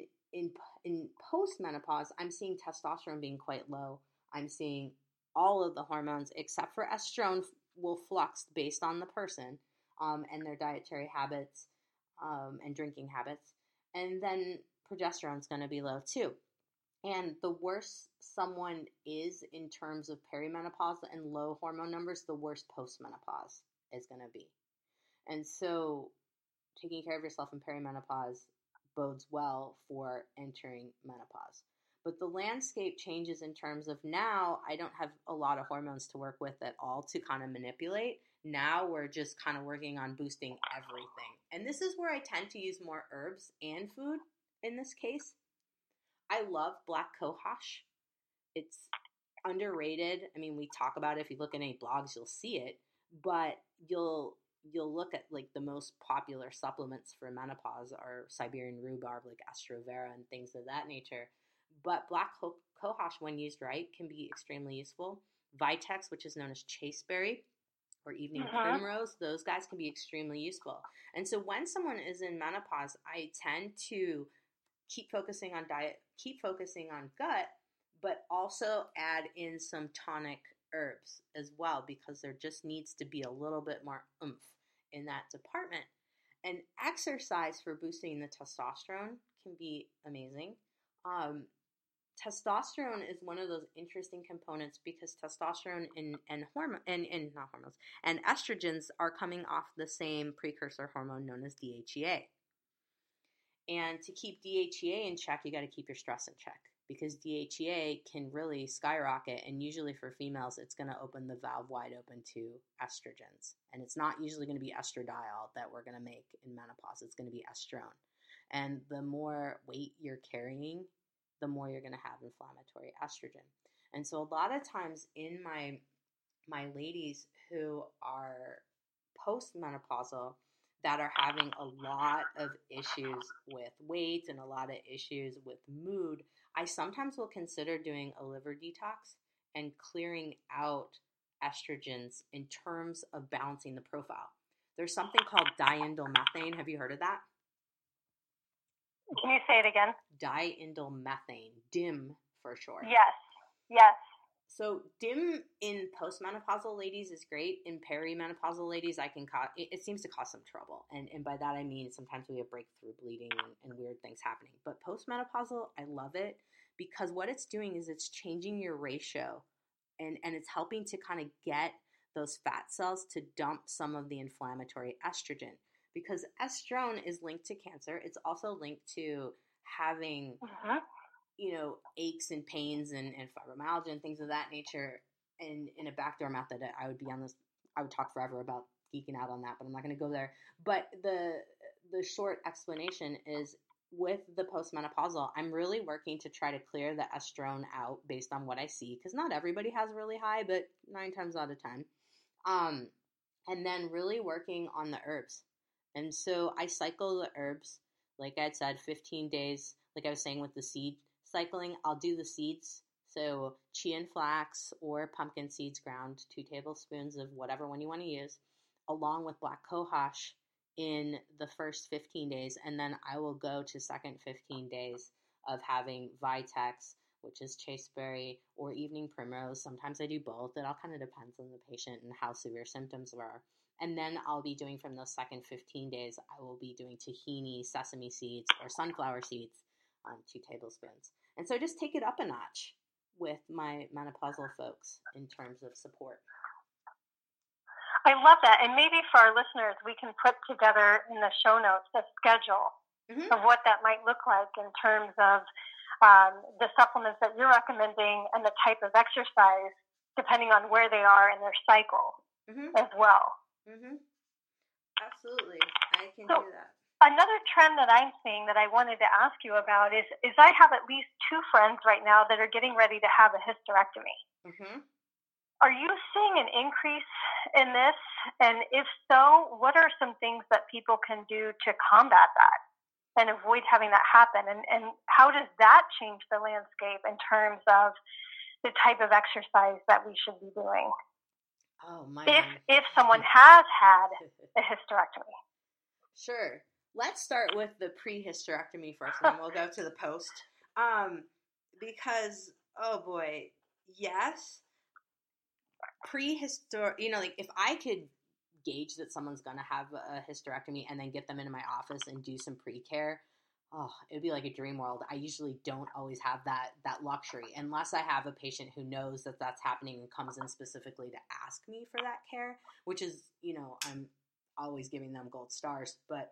postmenopause, I'm seeing testosterone being quite low. I'm seeing all of the hormones except for estrone will flux based on the person and their dietary habits and drinking habits. And then progesterone is going to be low too. And the worse someone is in terms of perimenopause and low hormone numbers, the worse postmenopause is going to be. And so taking care of yourself in perimenopause bodes well for entering menopause. But the landscape changes in terms of now I don't have a lot of hormones to work with at all to kind of manipulate. Now we're just kind of working on boosting everything. And this is where I tend to use more herbs and food in this case. I love black cohosh. It's underrated. I mean, we talk about it. If you look at any blogs, you'll see it. But you'll look at like the most popular supplements for menopause are Siberian rhubarb, like Estrovera and things of that nature. But black cohosh, when used right, can be extremely useful. Vitex, which is known as chasteberry or evening primrose, those guys can be extremely useful. And so when someone is in menopause, I tend to keep focusing on diet, keep focusing on gut, but also add in some tonic herbs as well, because there just needs to be a little bit more oomph in that department. And exercise for boosting the testosterone can be amazing. Testosterone is one of those interesting components because testosterone and estrogens are coming off the same precursor hormone known as DHEA. And to keep DHEA in check, you got to keep your stress in check, because DHEA can really skyrocket, and usually for females, it's going to open the valve wide open to estrogens. And it's not usually going to be estradiol that we're going to make in menopause. It's going to be estrone. And the more weight you're carrying, the more you're going to have inflammatory estrogen. And so a lot of times in my ladies who are postmenopausal, that are having a lot of issues with weight and a lot of issues with mood, I sometimes will consider doing a liver detox and clearing out estrogens in terms of balancing the profile. There's something called diindolylmethane. Have you heard of that? Can you say it again? Diindolylmethane, DIM for short. Yes. So DIM in postmenopausal ladies is great. In perimenopausal ladies, it seems to cause some trouble. And by that I mean sometimes we have breakthrough bleeding and weird things happening. But postmenopausal, I love it because what it's doing is it's changing your ratio and it's helping to kind of get those fat cells to dump some of the inflammatory estrogen. Because estrone is linked to cancer. It's also linked to having aches and pains and fibromyalgia and things of that nature. And in a backdoor method, I would talk forever about geeking out on that, but I'm not going to go there. But the short explanation is with the postmenopausal, I'm really working to try to clear the estrone out based on what I see, because not everybody has really high, but 9 times out of 10. And then really working on the herbs. And so I cycle the herbs, like I had said, 15 days, like I was saying with the seed cycling, I'll do the seeds. So chia and flax or pumpkin seeds ground, 2 tablespoons of whatever one you want to use, along with black cohosh in the first 15 days. And then I will go to second 15 days of having Vitex which is chasteberry, or evening primrose. Sometimes I do both. It all kind of depends on the patient and how severe symptoms are. And then I'll be doing, from those second 15 days, I will be doing tahini, sesame seeds, or sunflower seeds, 2 tablespoons. And so just take it up a notch with my menopausal folks in terms of support. I love that. And maybe for our listeners, we can put together in the show notes a schedule of what that might look like in terms of the supplements that you're recommending and the type of exercise, depending on where they are in their cycle as well. Absolutely. I can do that. Another trend that I'm seeing that I wanted to ask you about is I have at least 2 friends right now that are getting ready to have a hysterectomy. Are you seeing an increase in this? And if so, what are some things that people can do to combat that and avoid having that happen? And how does that change the landscape in terms of the type of exercise that we should be doing? Oh, my if someone has had a hysterectomy. Sure. Let's start with the pre-hysterectomy first, and then we'll go to the post. Because, oh boy, yes, like if I could gauge that someone's going to have a hysterectomy and then get them into my office and do some pre-care, it'd be like a dream world. I usually don't always have that luxury unless I have a patient who knows that that's happening and comes in specifically to ask me for that care, which is, I'm always giving them gold stars. But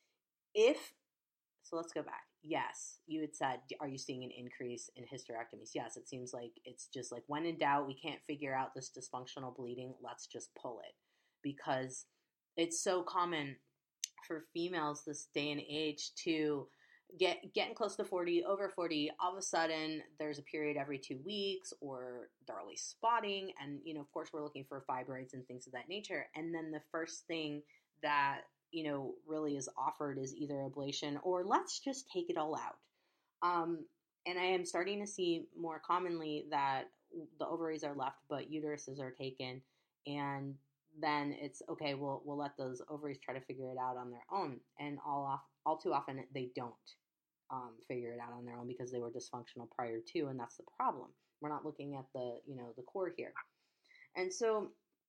so let's go back. Yes, you had said, are you seeing an increase in hysterectomies? Yes, it seems like it's just like when in doubt, we can't figure out this dysfunctional bleeding, let's just pull it. Because it's so common for females this day and age to getting close to 40, over 40, all of a sudden there's a period every 2 weeks, or they're always spotting. And, of course, we're looking for fibroids and things of that nature. And then the first thing that really is offered is either ablation or let's just take it all out. And I am starting to see more commonly that the ovaries are left, but uteruses are taken. And then it's okay, we'll let those ovaries try to figure it out on their own. And all too often they don't figure it out on their own because they were dysfunctional prior to, and that's the problem. We're not looking at the core here. And so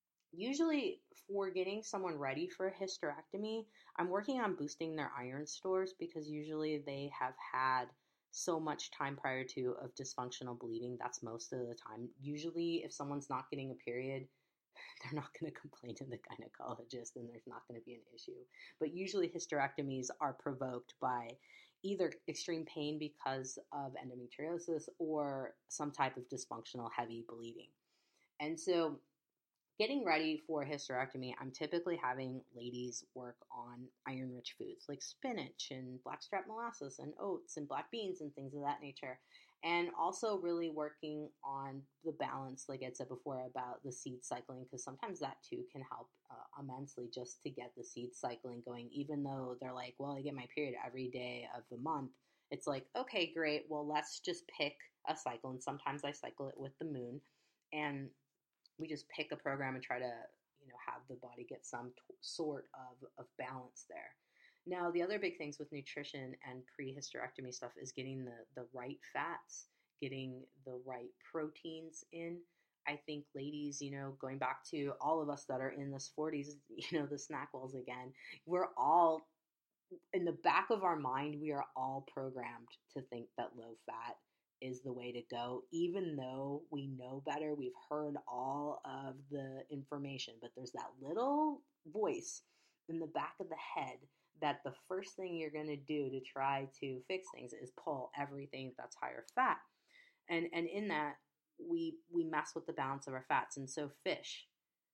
usually for getting someone ready for a hysterectomy, I'm working on boosting their iron stores because usually they have had so much time prior to of dysfunctional bleeding. That's most of the time. Usually if someone's not getting a period, they're not going to complain to the gynecologist and there's not going to be an issue. But usually hysterectomies are provoked by either extreme pain because of endometriosis or some type of dysfunctional heavy bleeding. And so getting ready for a hysterectomy, I'm typically having ladies work on iron-rich foods like spinach and blackstrap molasses and oats and black beans and things of that nature. And also really working on the balance, like I said before, about the seed cycling, because sometimes that too can help immensely just to get the seed cycling going. Even though they're like, well, I get my period every day of the month. It's like, okay, great. Well, let's just pick a cycle. And sometimes I cycle it with the moon. And we just pick a program and try to, have the body get some sort of balance there. Now, the other big things with nutrition and pre-hysterectomy stuff is getting the right fats, getting the right proteins in. I think ladies, going back to all of us that are in this 40s, the snack walls again, we're all, in the back of our mind, we are all programmed to think that low fat is the way to go, even though we know better. We've heard all of the information, but there's that little voice in the back of the head that the first thing you're going to do to try to fix things is pull everything that's higher fat. And in that, we mess with the balance of our fats. And so fish,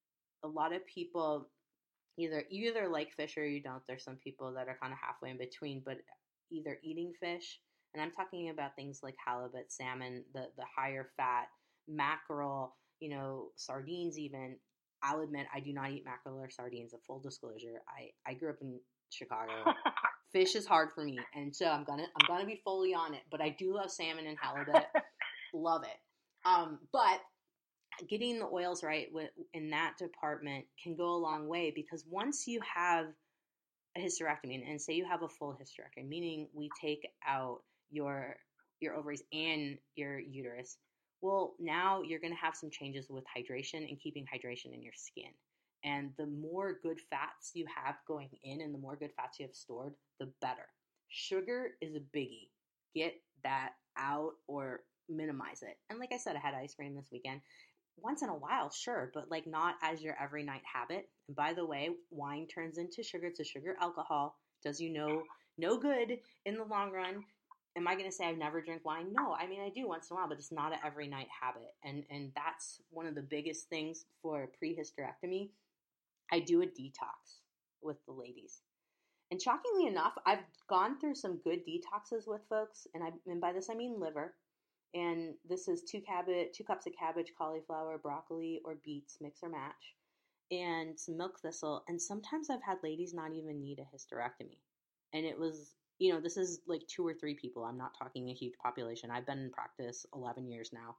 a lot of people you either like fish or you don't. There's some people that are kind of halfway in between, but either eating fish, and I'm talking about things like halibut, salmon, the higher fat, mackerel, sardines even. I'll admit I do not eat mackerel or sardines. A full disclosure, I grew up in Chicago. Fish is hard for me, and so I'm gonna be fully on it. But I do love salmon and halibut, love it. But getting the oils right in that department can go a long way, because once you have a hysterectomy, and say you have a full hysterectomy, meaning we take out your your ovaries and your uterus. Well, now you're going to have some changes with hydration and keeping hydration in your skin. And the more good fats you have going in and the more good fats you have stored, the better. Sugar is a biggie. Get that out or minimize it. And like I said, I had ice cream this weekend. Once in a while, sure, but like not as your every night habit. And by the way, wine turns into sugar. It's a sugar alcohol. Does you know no good in the long run. Am I going to say I've never drank wine? No, I mean I do once in a while, but it's not an every night habit. And that's one of the biggest things for pre-hysterectomy. I do a detox with the ladies. And shockingly enough, I've gone through some good detoxes with folks, and by this I mean liver. And this is 2 cups of cabbage, cauliflower, broccoli, or beets, mix or match, and some milk thistle. And sometimes I've had ladies not even need a hysterectomy. And it was, this is like 2 or 3 people. I'm not talking a huge population. I've been in practice 11 years now.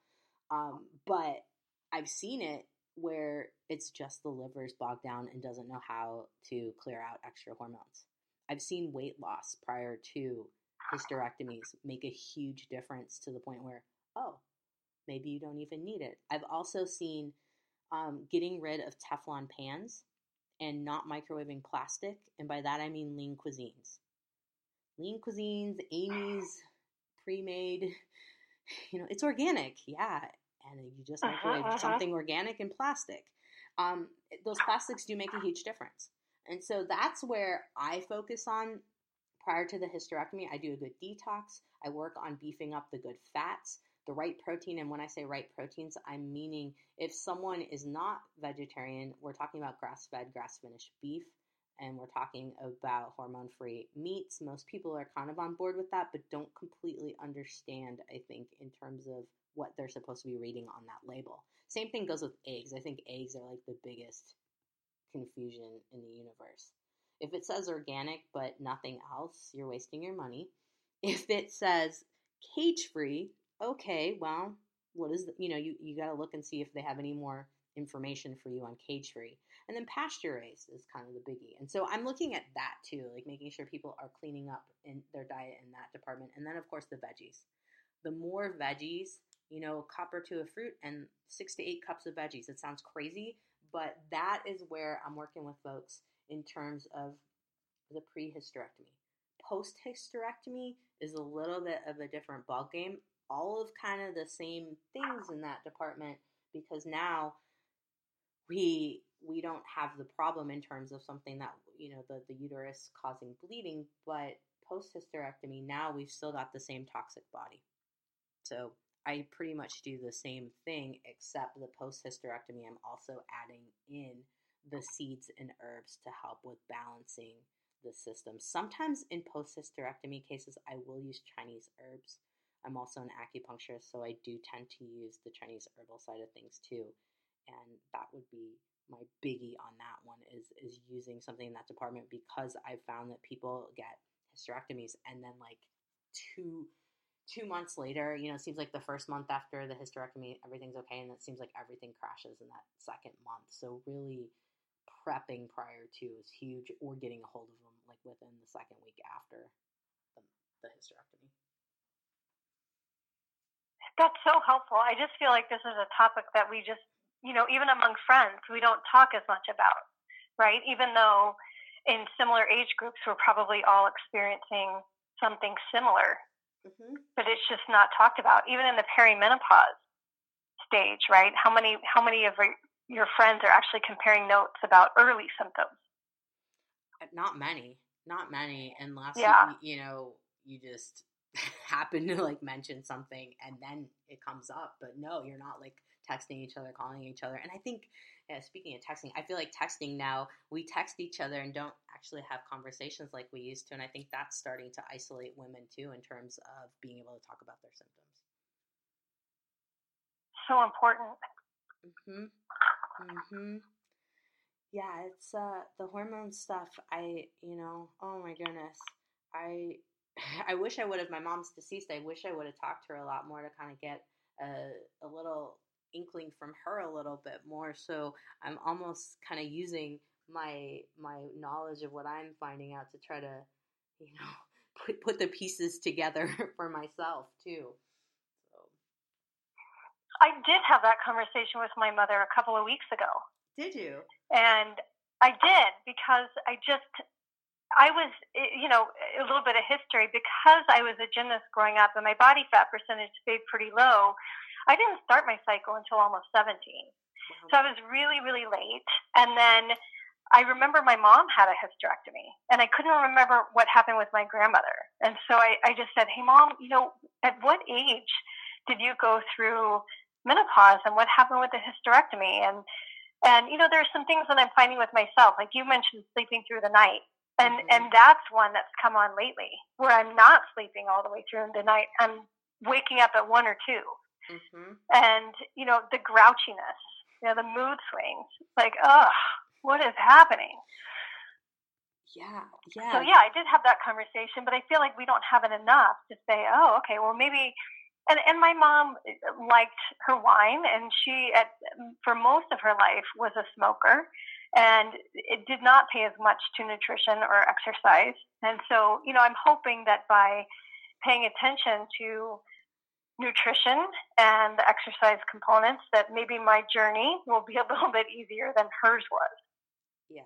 But I've seen it where it's just the liver's bogged down and doesn't know how to clear out extra hormones. I've seen weight loss prior to hysterectomies make a huge difference to the point where, oh, maybe you don't even need it. I've also seen getting rid of Teflon pans and not microwaving plastic, and by that I mean lean cuisines. Lean cuisines, Amy's, pre-made, it's organic, yeah, and you just microwave something organic in plastic. Those plastics do make a huge difference. And so that's where I focus on prior to the hysterectomy. I do a good detox. I work on beefing up the good fats, the right protein. And when I say right proteins, I'm meaning if someone is not vegetarian, we're talking about grass-fed, grass-finished beef, and we're talking about hormone-free meats. Most people are kind of on board with that, but don't completely understand, I think, in terms of what they're supposed to be reading on that label. Same thing goes with eggs. I think eggs are like the biggest confusion in the universe. If it says organic but nothing else, you're wasting your money. If it says cage-free, okay, well, what is you got to look and see if they have any more information for you on cage-free. And then pasture-raised is kind of the biggie. And so I'm looking at that too, like making sure people are cleaning up in their diet in that department. And then of course the veggies. The more veggies, a cup or 2 of fruit and 6 to 8 cups of veggies. It sounds crazy, but that is where I'm working with folks in terms of the pre-hysterectomy. Post-hysterectomy is a little bit of a different ballgame. All of kind of the same things in that department, because now we don't have the problem in terms of something that, the uterus causing bleeding, but post-hysterectomy, now we've still got the same toxic body. So I pretty much do the same thing, except the post-hysterectomy, I'm also adding in the seeds and herbs to help with balancing the system. Sometimes in post-hysterectomy cases, I will use Chinese herbs. I'm also an acupuncturist, so I do tend to use the Chinese herbal side of things too. And that would be my biggie on that one is using something in that department, because I've found that people get hysterectomies and then like two months later, it seems like the first month after the hysterectomy, everything's okay, and it seems like everything crashes in that second month. So really prepping prior to is huge, or getting a hold of them like within the second week after the hysterectomy. That's so helpful. I just feel like this is a topic that we just, even among friends, we don't talk as much about, right? Even though in similar age groups, we're probably all experiencing something similar. Mm-hmm. But it's just not talked about, even in the perimenopause stage, right? How many of your friends are actually comparing notes about early symptoms? Not many, unless you just happen to like mention something and then it comes up. But no, you're not like texting each other, calling each other. And I think, speaking of texting, I feel like texting now, we text each other and don't actually have conversations like we used to. And I think that's starting to isolate women too, in terms of being able to talk about their symptoms. So important. Yeah, it's the hormone stuff. Oh my goodness. I wish I would have. My mom's deceased. I wish I would have talked to her a lot more to kind of get a little inkling from her a little bit more. So I'm almost kind of using my knowledge of what I'm finding out to try to, put the pieces together for myself too. So. I did have that conversation with my mother a couple of weeks ago. Did you? And I did, because I was, a little bit of history, because I was a gymnast growing up and my body fat percentage stayed pretty low. I didn't start my cycle until almost 17. Wow. So I was really, really late. And then I remember my mom had a hysterectomy, and I couldn't remember what happened with my grandmother. And so I just said, hey, Mom, at what age did you go through menopause, and what happened with the hysterectomy? And there's some things that I'm finding with myself. Like you mentioned sleeping through the night. And that's one that's come on lately, where I'm not sleeping all the way through the night. I'm waking up at 1 or 2. Mm-hmm. And, the grouchiness, the mood swings, like, what is happening? Yeah. So, I did have that conversation, but I feel like we don't have it enough to say, oh, okay, well, maybe. And my mom liked her wine, and she, for most of her life, was a smoker, and it did not pay as much to nutrition or exercise. And so, I'm hoping that by paying attention to nutrition and the exercise components, that maybe my journey will be a little bit easier than hers was. Yes.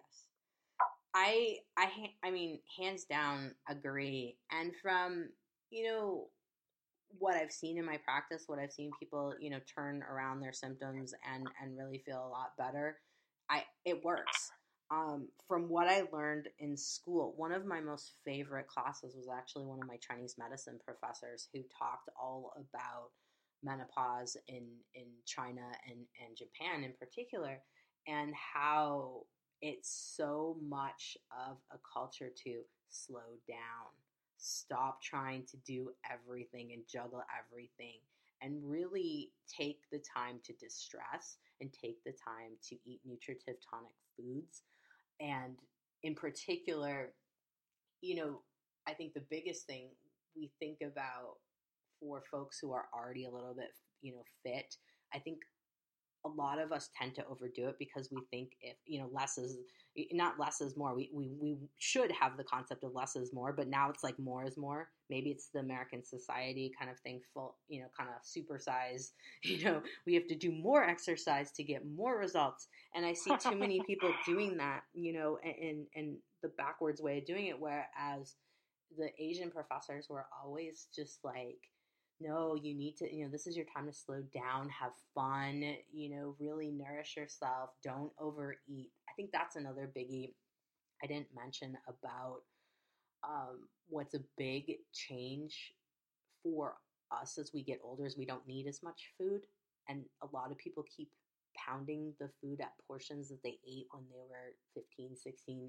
I mean, hands down agree. And from, what I've seen in my practice, what I've seen people, turn around their symptoms and really feel a lot better, it works. From what I learned in school, one of my most favorite classes was actually one of my Chinese medicine professors who talked all about menopause in China and Japan in particular, and how it's so much of a culture to slow down, stop trying to do everything and juggle everything, and really take the time to distress and take the time to eat nutritive tonic foods. And in particular, I think the biggest thing we think about for folks who are already a little bit, fit, I think a lot of us tend to overdo it because we think if, less is more. We should have the concept of less is more, but now it's like more is more. Maybe it's the American society kind of thing, kind of supersize, we have to do more exercise to get more results. And I see too many people doing that, and the backwards way of doing it, whereas the Asian professors were always just like, no, you need to, this is your time to slow down, have fun, really nourish yourself, don't overeat. I think that's another biggie I didn't mention about what's a big change for us as we get older is we don't need as much food. And a lot of people keep pounding the food at portions that they ate when they were 15, 16,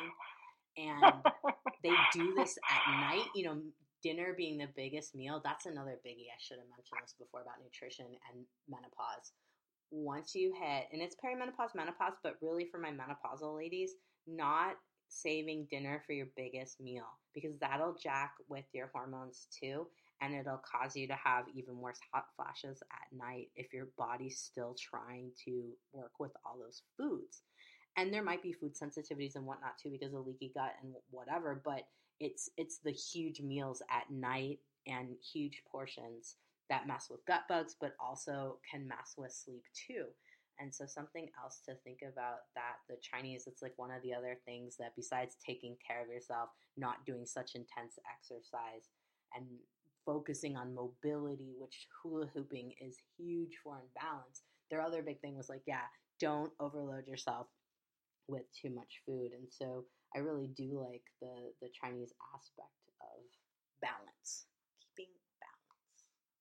18. And they do this at night, dinner being the biggest meal. That's another biggie. I should have mentioned this before about nutrition and menopause. Once you hit, and it's perimenopause, menopause, but really for my menopausal ladies, not saving dinner for your biggest meal, because that'll jack with your hormones too, and it'll cause you to have even worse hot flashes at night if your body's still trying to work with all those foods. And there might be food sensitivities and whatnot too because of leaky gut and whatever, but it's the huge meals at night and huge portions that mess with gut bugs, but also can mess with sleep too. And so something else to think about, that the Chinese, it's like one of the other things that besides taking care of yourself, not doing such intense exercise and focusing on mobility, which hula hooping is huge for in balance. Their other big thing was like, don't overload yourself with too much food. And so I really do like the Chinese aspect of balance, keeping balance.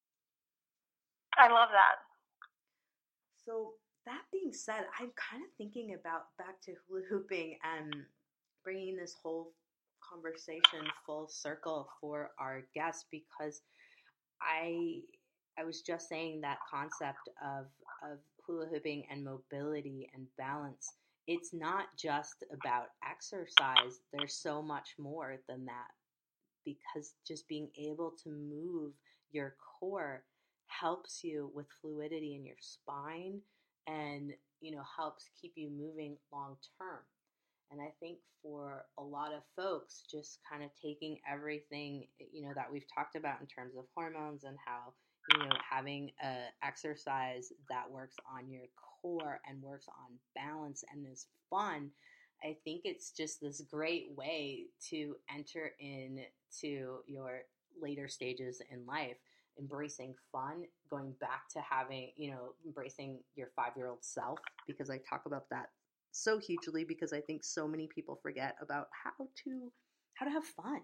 I love that. So that being said, I'm kind of thinking about back to hula hooping and bringing this whole conversation full circle for our guests, because I was just saying that concept of hula hooping and mobility and balance. It's not just about exercise. There's so much more than that, because just being able to move your core helps you with fluidity in your spine and, helps keep you moving long term. And I think for a lot of folks, just kind of taking everything, that we've talked about in terms of hormones and how, having a exercise that works on your core and works on balance and is fun, I think it's just this great way to enter into your later stages in life, embracing fun, going back to having, embracing your 5-year-old self, because I talk about that so hugely, because I think so many people forget about how to have fun.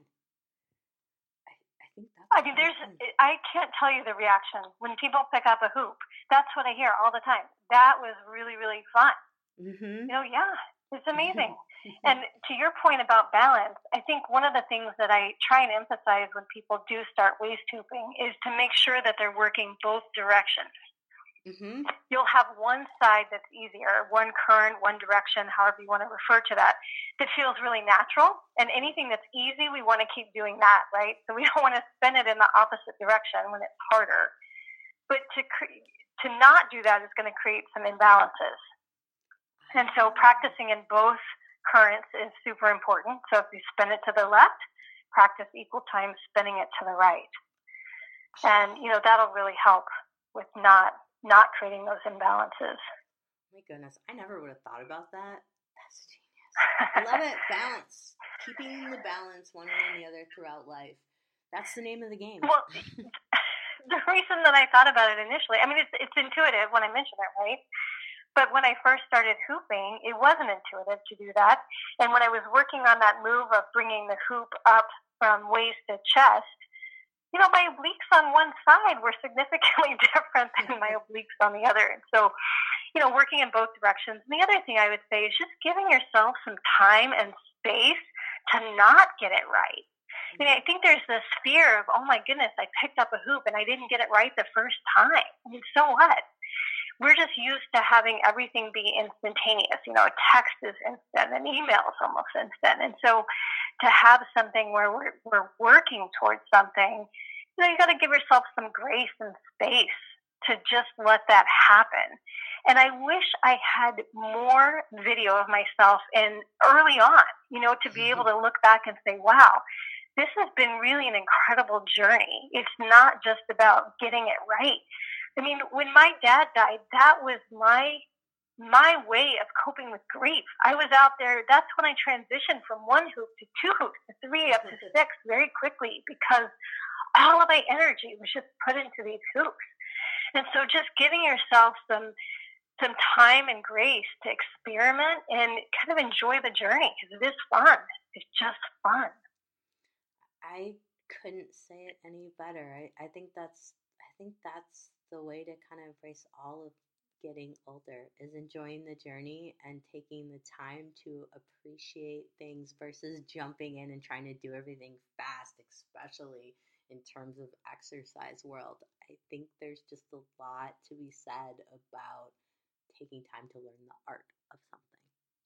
I think that's fun. I can't tell you the reaction when people pick up a hoop. That's what I hear all the time. That was really, really fun. Mm-hmm. Yeah, it's amazing. And to your point about balance, I think one of the things that I try and emphasize when people do start waist hooping is to make sure that they're working both directions. Mm-hmm. You'll have one side that's easier, one current, one direction, however you want to refer to that feels really natural. And anything that's easy, we want to keep doing that, right? So we don't want to spin it in the opposite direction when it's harder. But to not do that is going to create some imbalances. And so practicing in both currents is super important. So if you spin it to the left, practice equal time spinning it to the right. And, that'll really help with not creating those imbalances. My goodness, I never would have thought about that. That's genius. I love it. Balance. Keeping the balance one way and the other throughout life. That's the name of the game. Well, the reason that I thought about it initially, it's intuitive when I mention it, right? But when I first started hooping, it wasn't intuitive to do that. And when I was working on that move of bringing the hoop up from waist to chest, my obliques on one side were significantly different than my obliques on the other. And so, working in both directions. And the other thing I would say is just giving yourself some time and space to not get it right. I think there's this fear of, oh my goodness, I picked up a hoop and I didn't get it right the first time. So what? We're just used to having everything be instantaneous. A text is instant, an email is almost instant. And so to have something where we're working towards something, you got to give yourself some grace and space to just let that happen. And I wish I had more video of myself in early on, to be able to look back and say, wow, this has been really an incredible journey. It's not just about getting it right. When my dad died, that was my way of coping with grief. I was out there. That's when I transitioned from 1 hoop to 2 hoops to 3 up to 6 very quickly, because all of my energy was just put into these hoops. And so just giving yourself some time and grace to experiment and kind of enjoy the journey, because it is fun. It's just fun. I couldn't say it any better. I think that's the way to kind of embrace all of getting older, is enjoying the journey and taking the time to appreciate things versus jumping in and trying to do everything fast, especially in terms of exercise world. I think there's just a lot to be said about taking time to learn the art of something.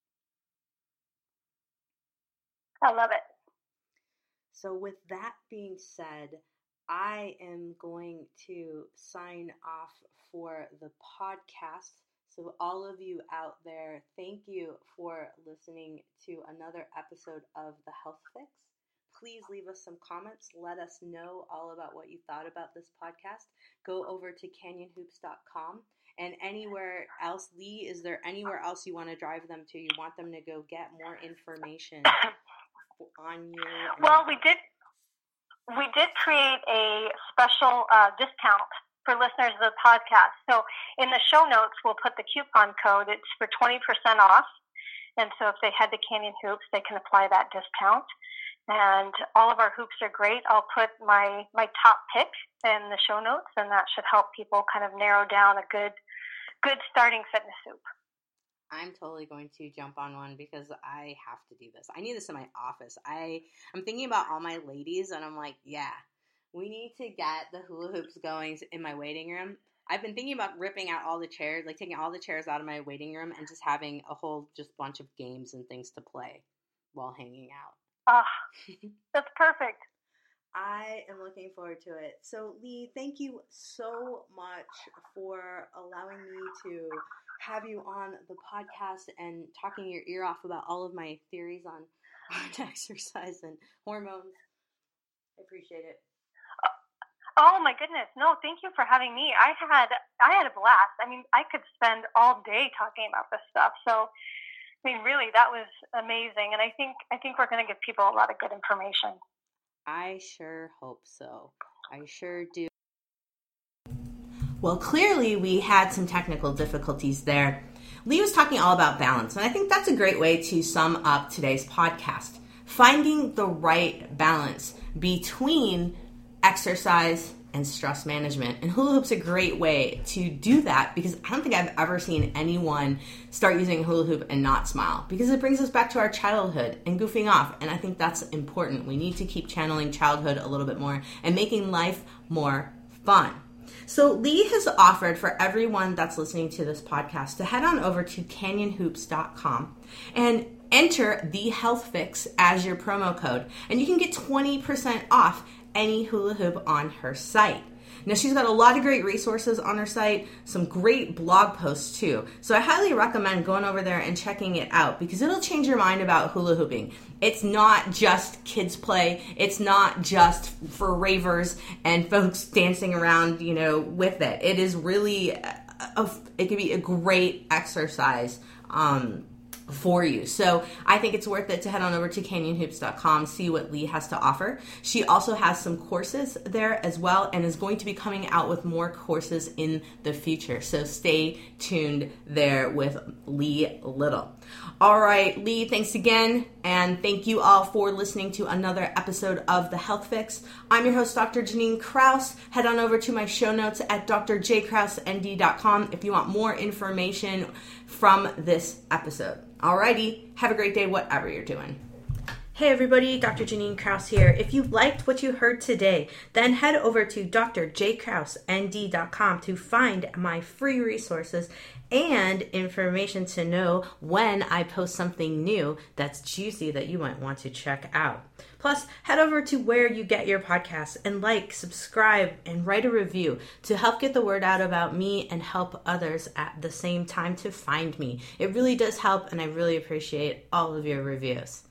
I love it. So with that being said, I am going to sign off for the podcast. So all of you out there, thank you for listening to another episode of The Health Fix. Please leave us some comments. Let us know all about what you thought about this podcast. Go over to canyonhoops.com. And anywhere else, Lee, is there anywhere else you want to drive them to? You want them to go get more information on you? Well, we did create a special discount for listeners of the podcast. So in the show notes, we'll put the coupon code. It's for 20% off. And so if they head to Canyon Hoops, they can apply that discount. And all of our hoops are great. I'll put my top pick in the show notes, and that should help people kind of narrow down a good starting fitness hoop. I'm totally going to jump on one because I have to do this. I need this in my office. I'm thinking about all my ladies, and I'm like, yeah, we need to get the hula hoops going in my waiting room. I've been thinking about ripping out all the chairs, like taking all the chairs out of my waiting room and just having a whole bunch of games and things to play while hanging out. That's perfect. I am looking forward to it. So, Lee, thank you so much for allowing me to have you on the podcast and talking your ear off about all of my theories on exercise and hormones. I appreciate it. Oh my goodness. No, thank you for having me. I had a blast. I mean, I could spend all day talking about this stuff. So, I mean, really, that was amazing. And I think we're going to give people a lot of good information. I sure hope so. I sure do. Well, clearly we had some technical difficulties there. Lee was talking all about balance, and I think that's a great way to sum up today's podcast. Finding the right balance between exercise and stress management. And hula hoop's a great way to do that, because I don't think I've ever seen anyone start using hula hoop and not smile, because it brings us back to our childhood and goofing off. And I think that's important. We need to keep channeling childhood a little bit more and making life more fun. So Lee has offered for everyone that's listening to this podcast to head on over to canyonhoops.com and enter the Health Fix as your promo code, and you can get 20% off any hula hoop on her site. Now, she's got a lot of great resources on her site, some great blog posts too. So I highly recommend going over there and checking it out, because it'll change your mind about hula hooping. It's not just kids play. It's not just for ravers and folks dancing around, with it. It is really, it could be a great exercise for you. So I think it's worth it to head on over to canyonhoops.com, see what Lee has to offer. She also has some courses there as well, and is going to be coming out with more courses in the future. So stay tuned there with Lee Little. All right, Lee, thanks again. And thank you all for listening to another episode of The Health Fix. I'm your host, Dr. Janine Krause. Head on over to my show notes at drjkrausend.com if you want more information from this episode. Alrighty, have a great day, whatever you're doing. Hey everybody, Dr. Janine Krause here. If you liked what you heard today, then head over to drjkrausend.com to find my free resources and information to know when I post something new that's juicy that you might want to check out. Plus, head over to where you get your podcasts and subscribe, and write a review to help get the word out about me and help others at the same time to find me. It really does help, and I really appreciate all of your reviews.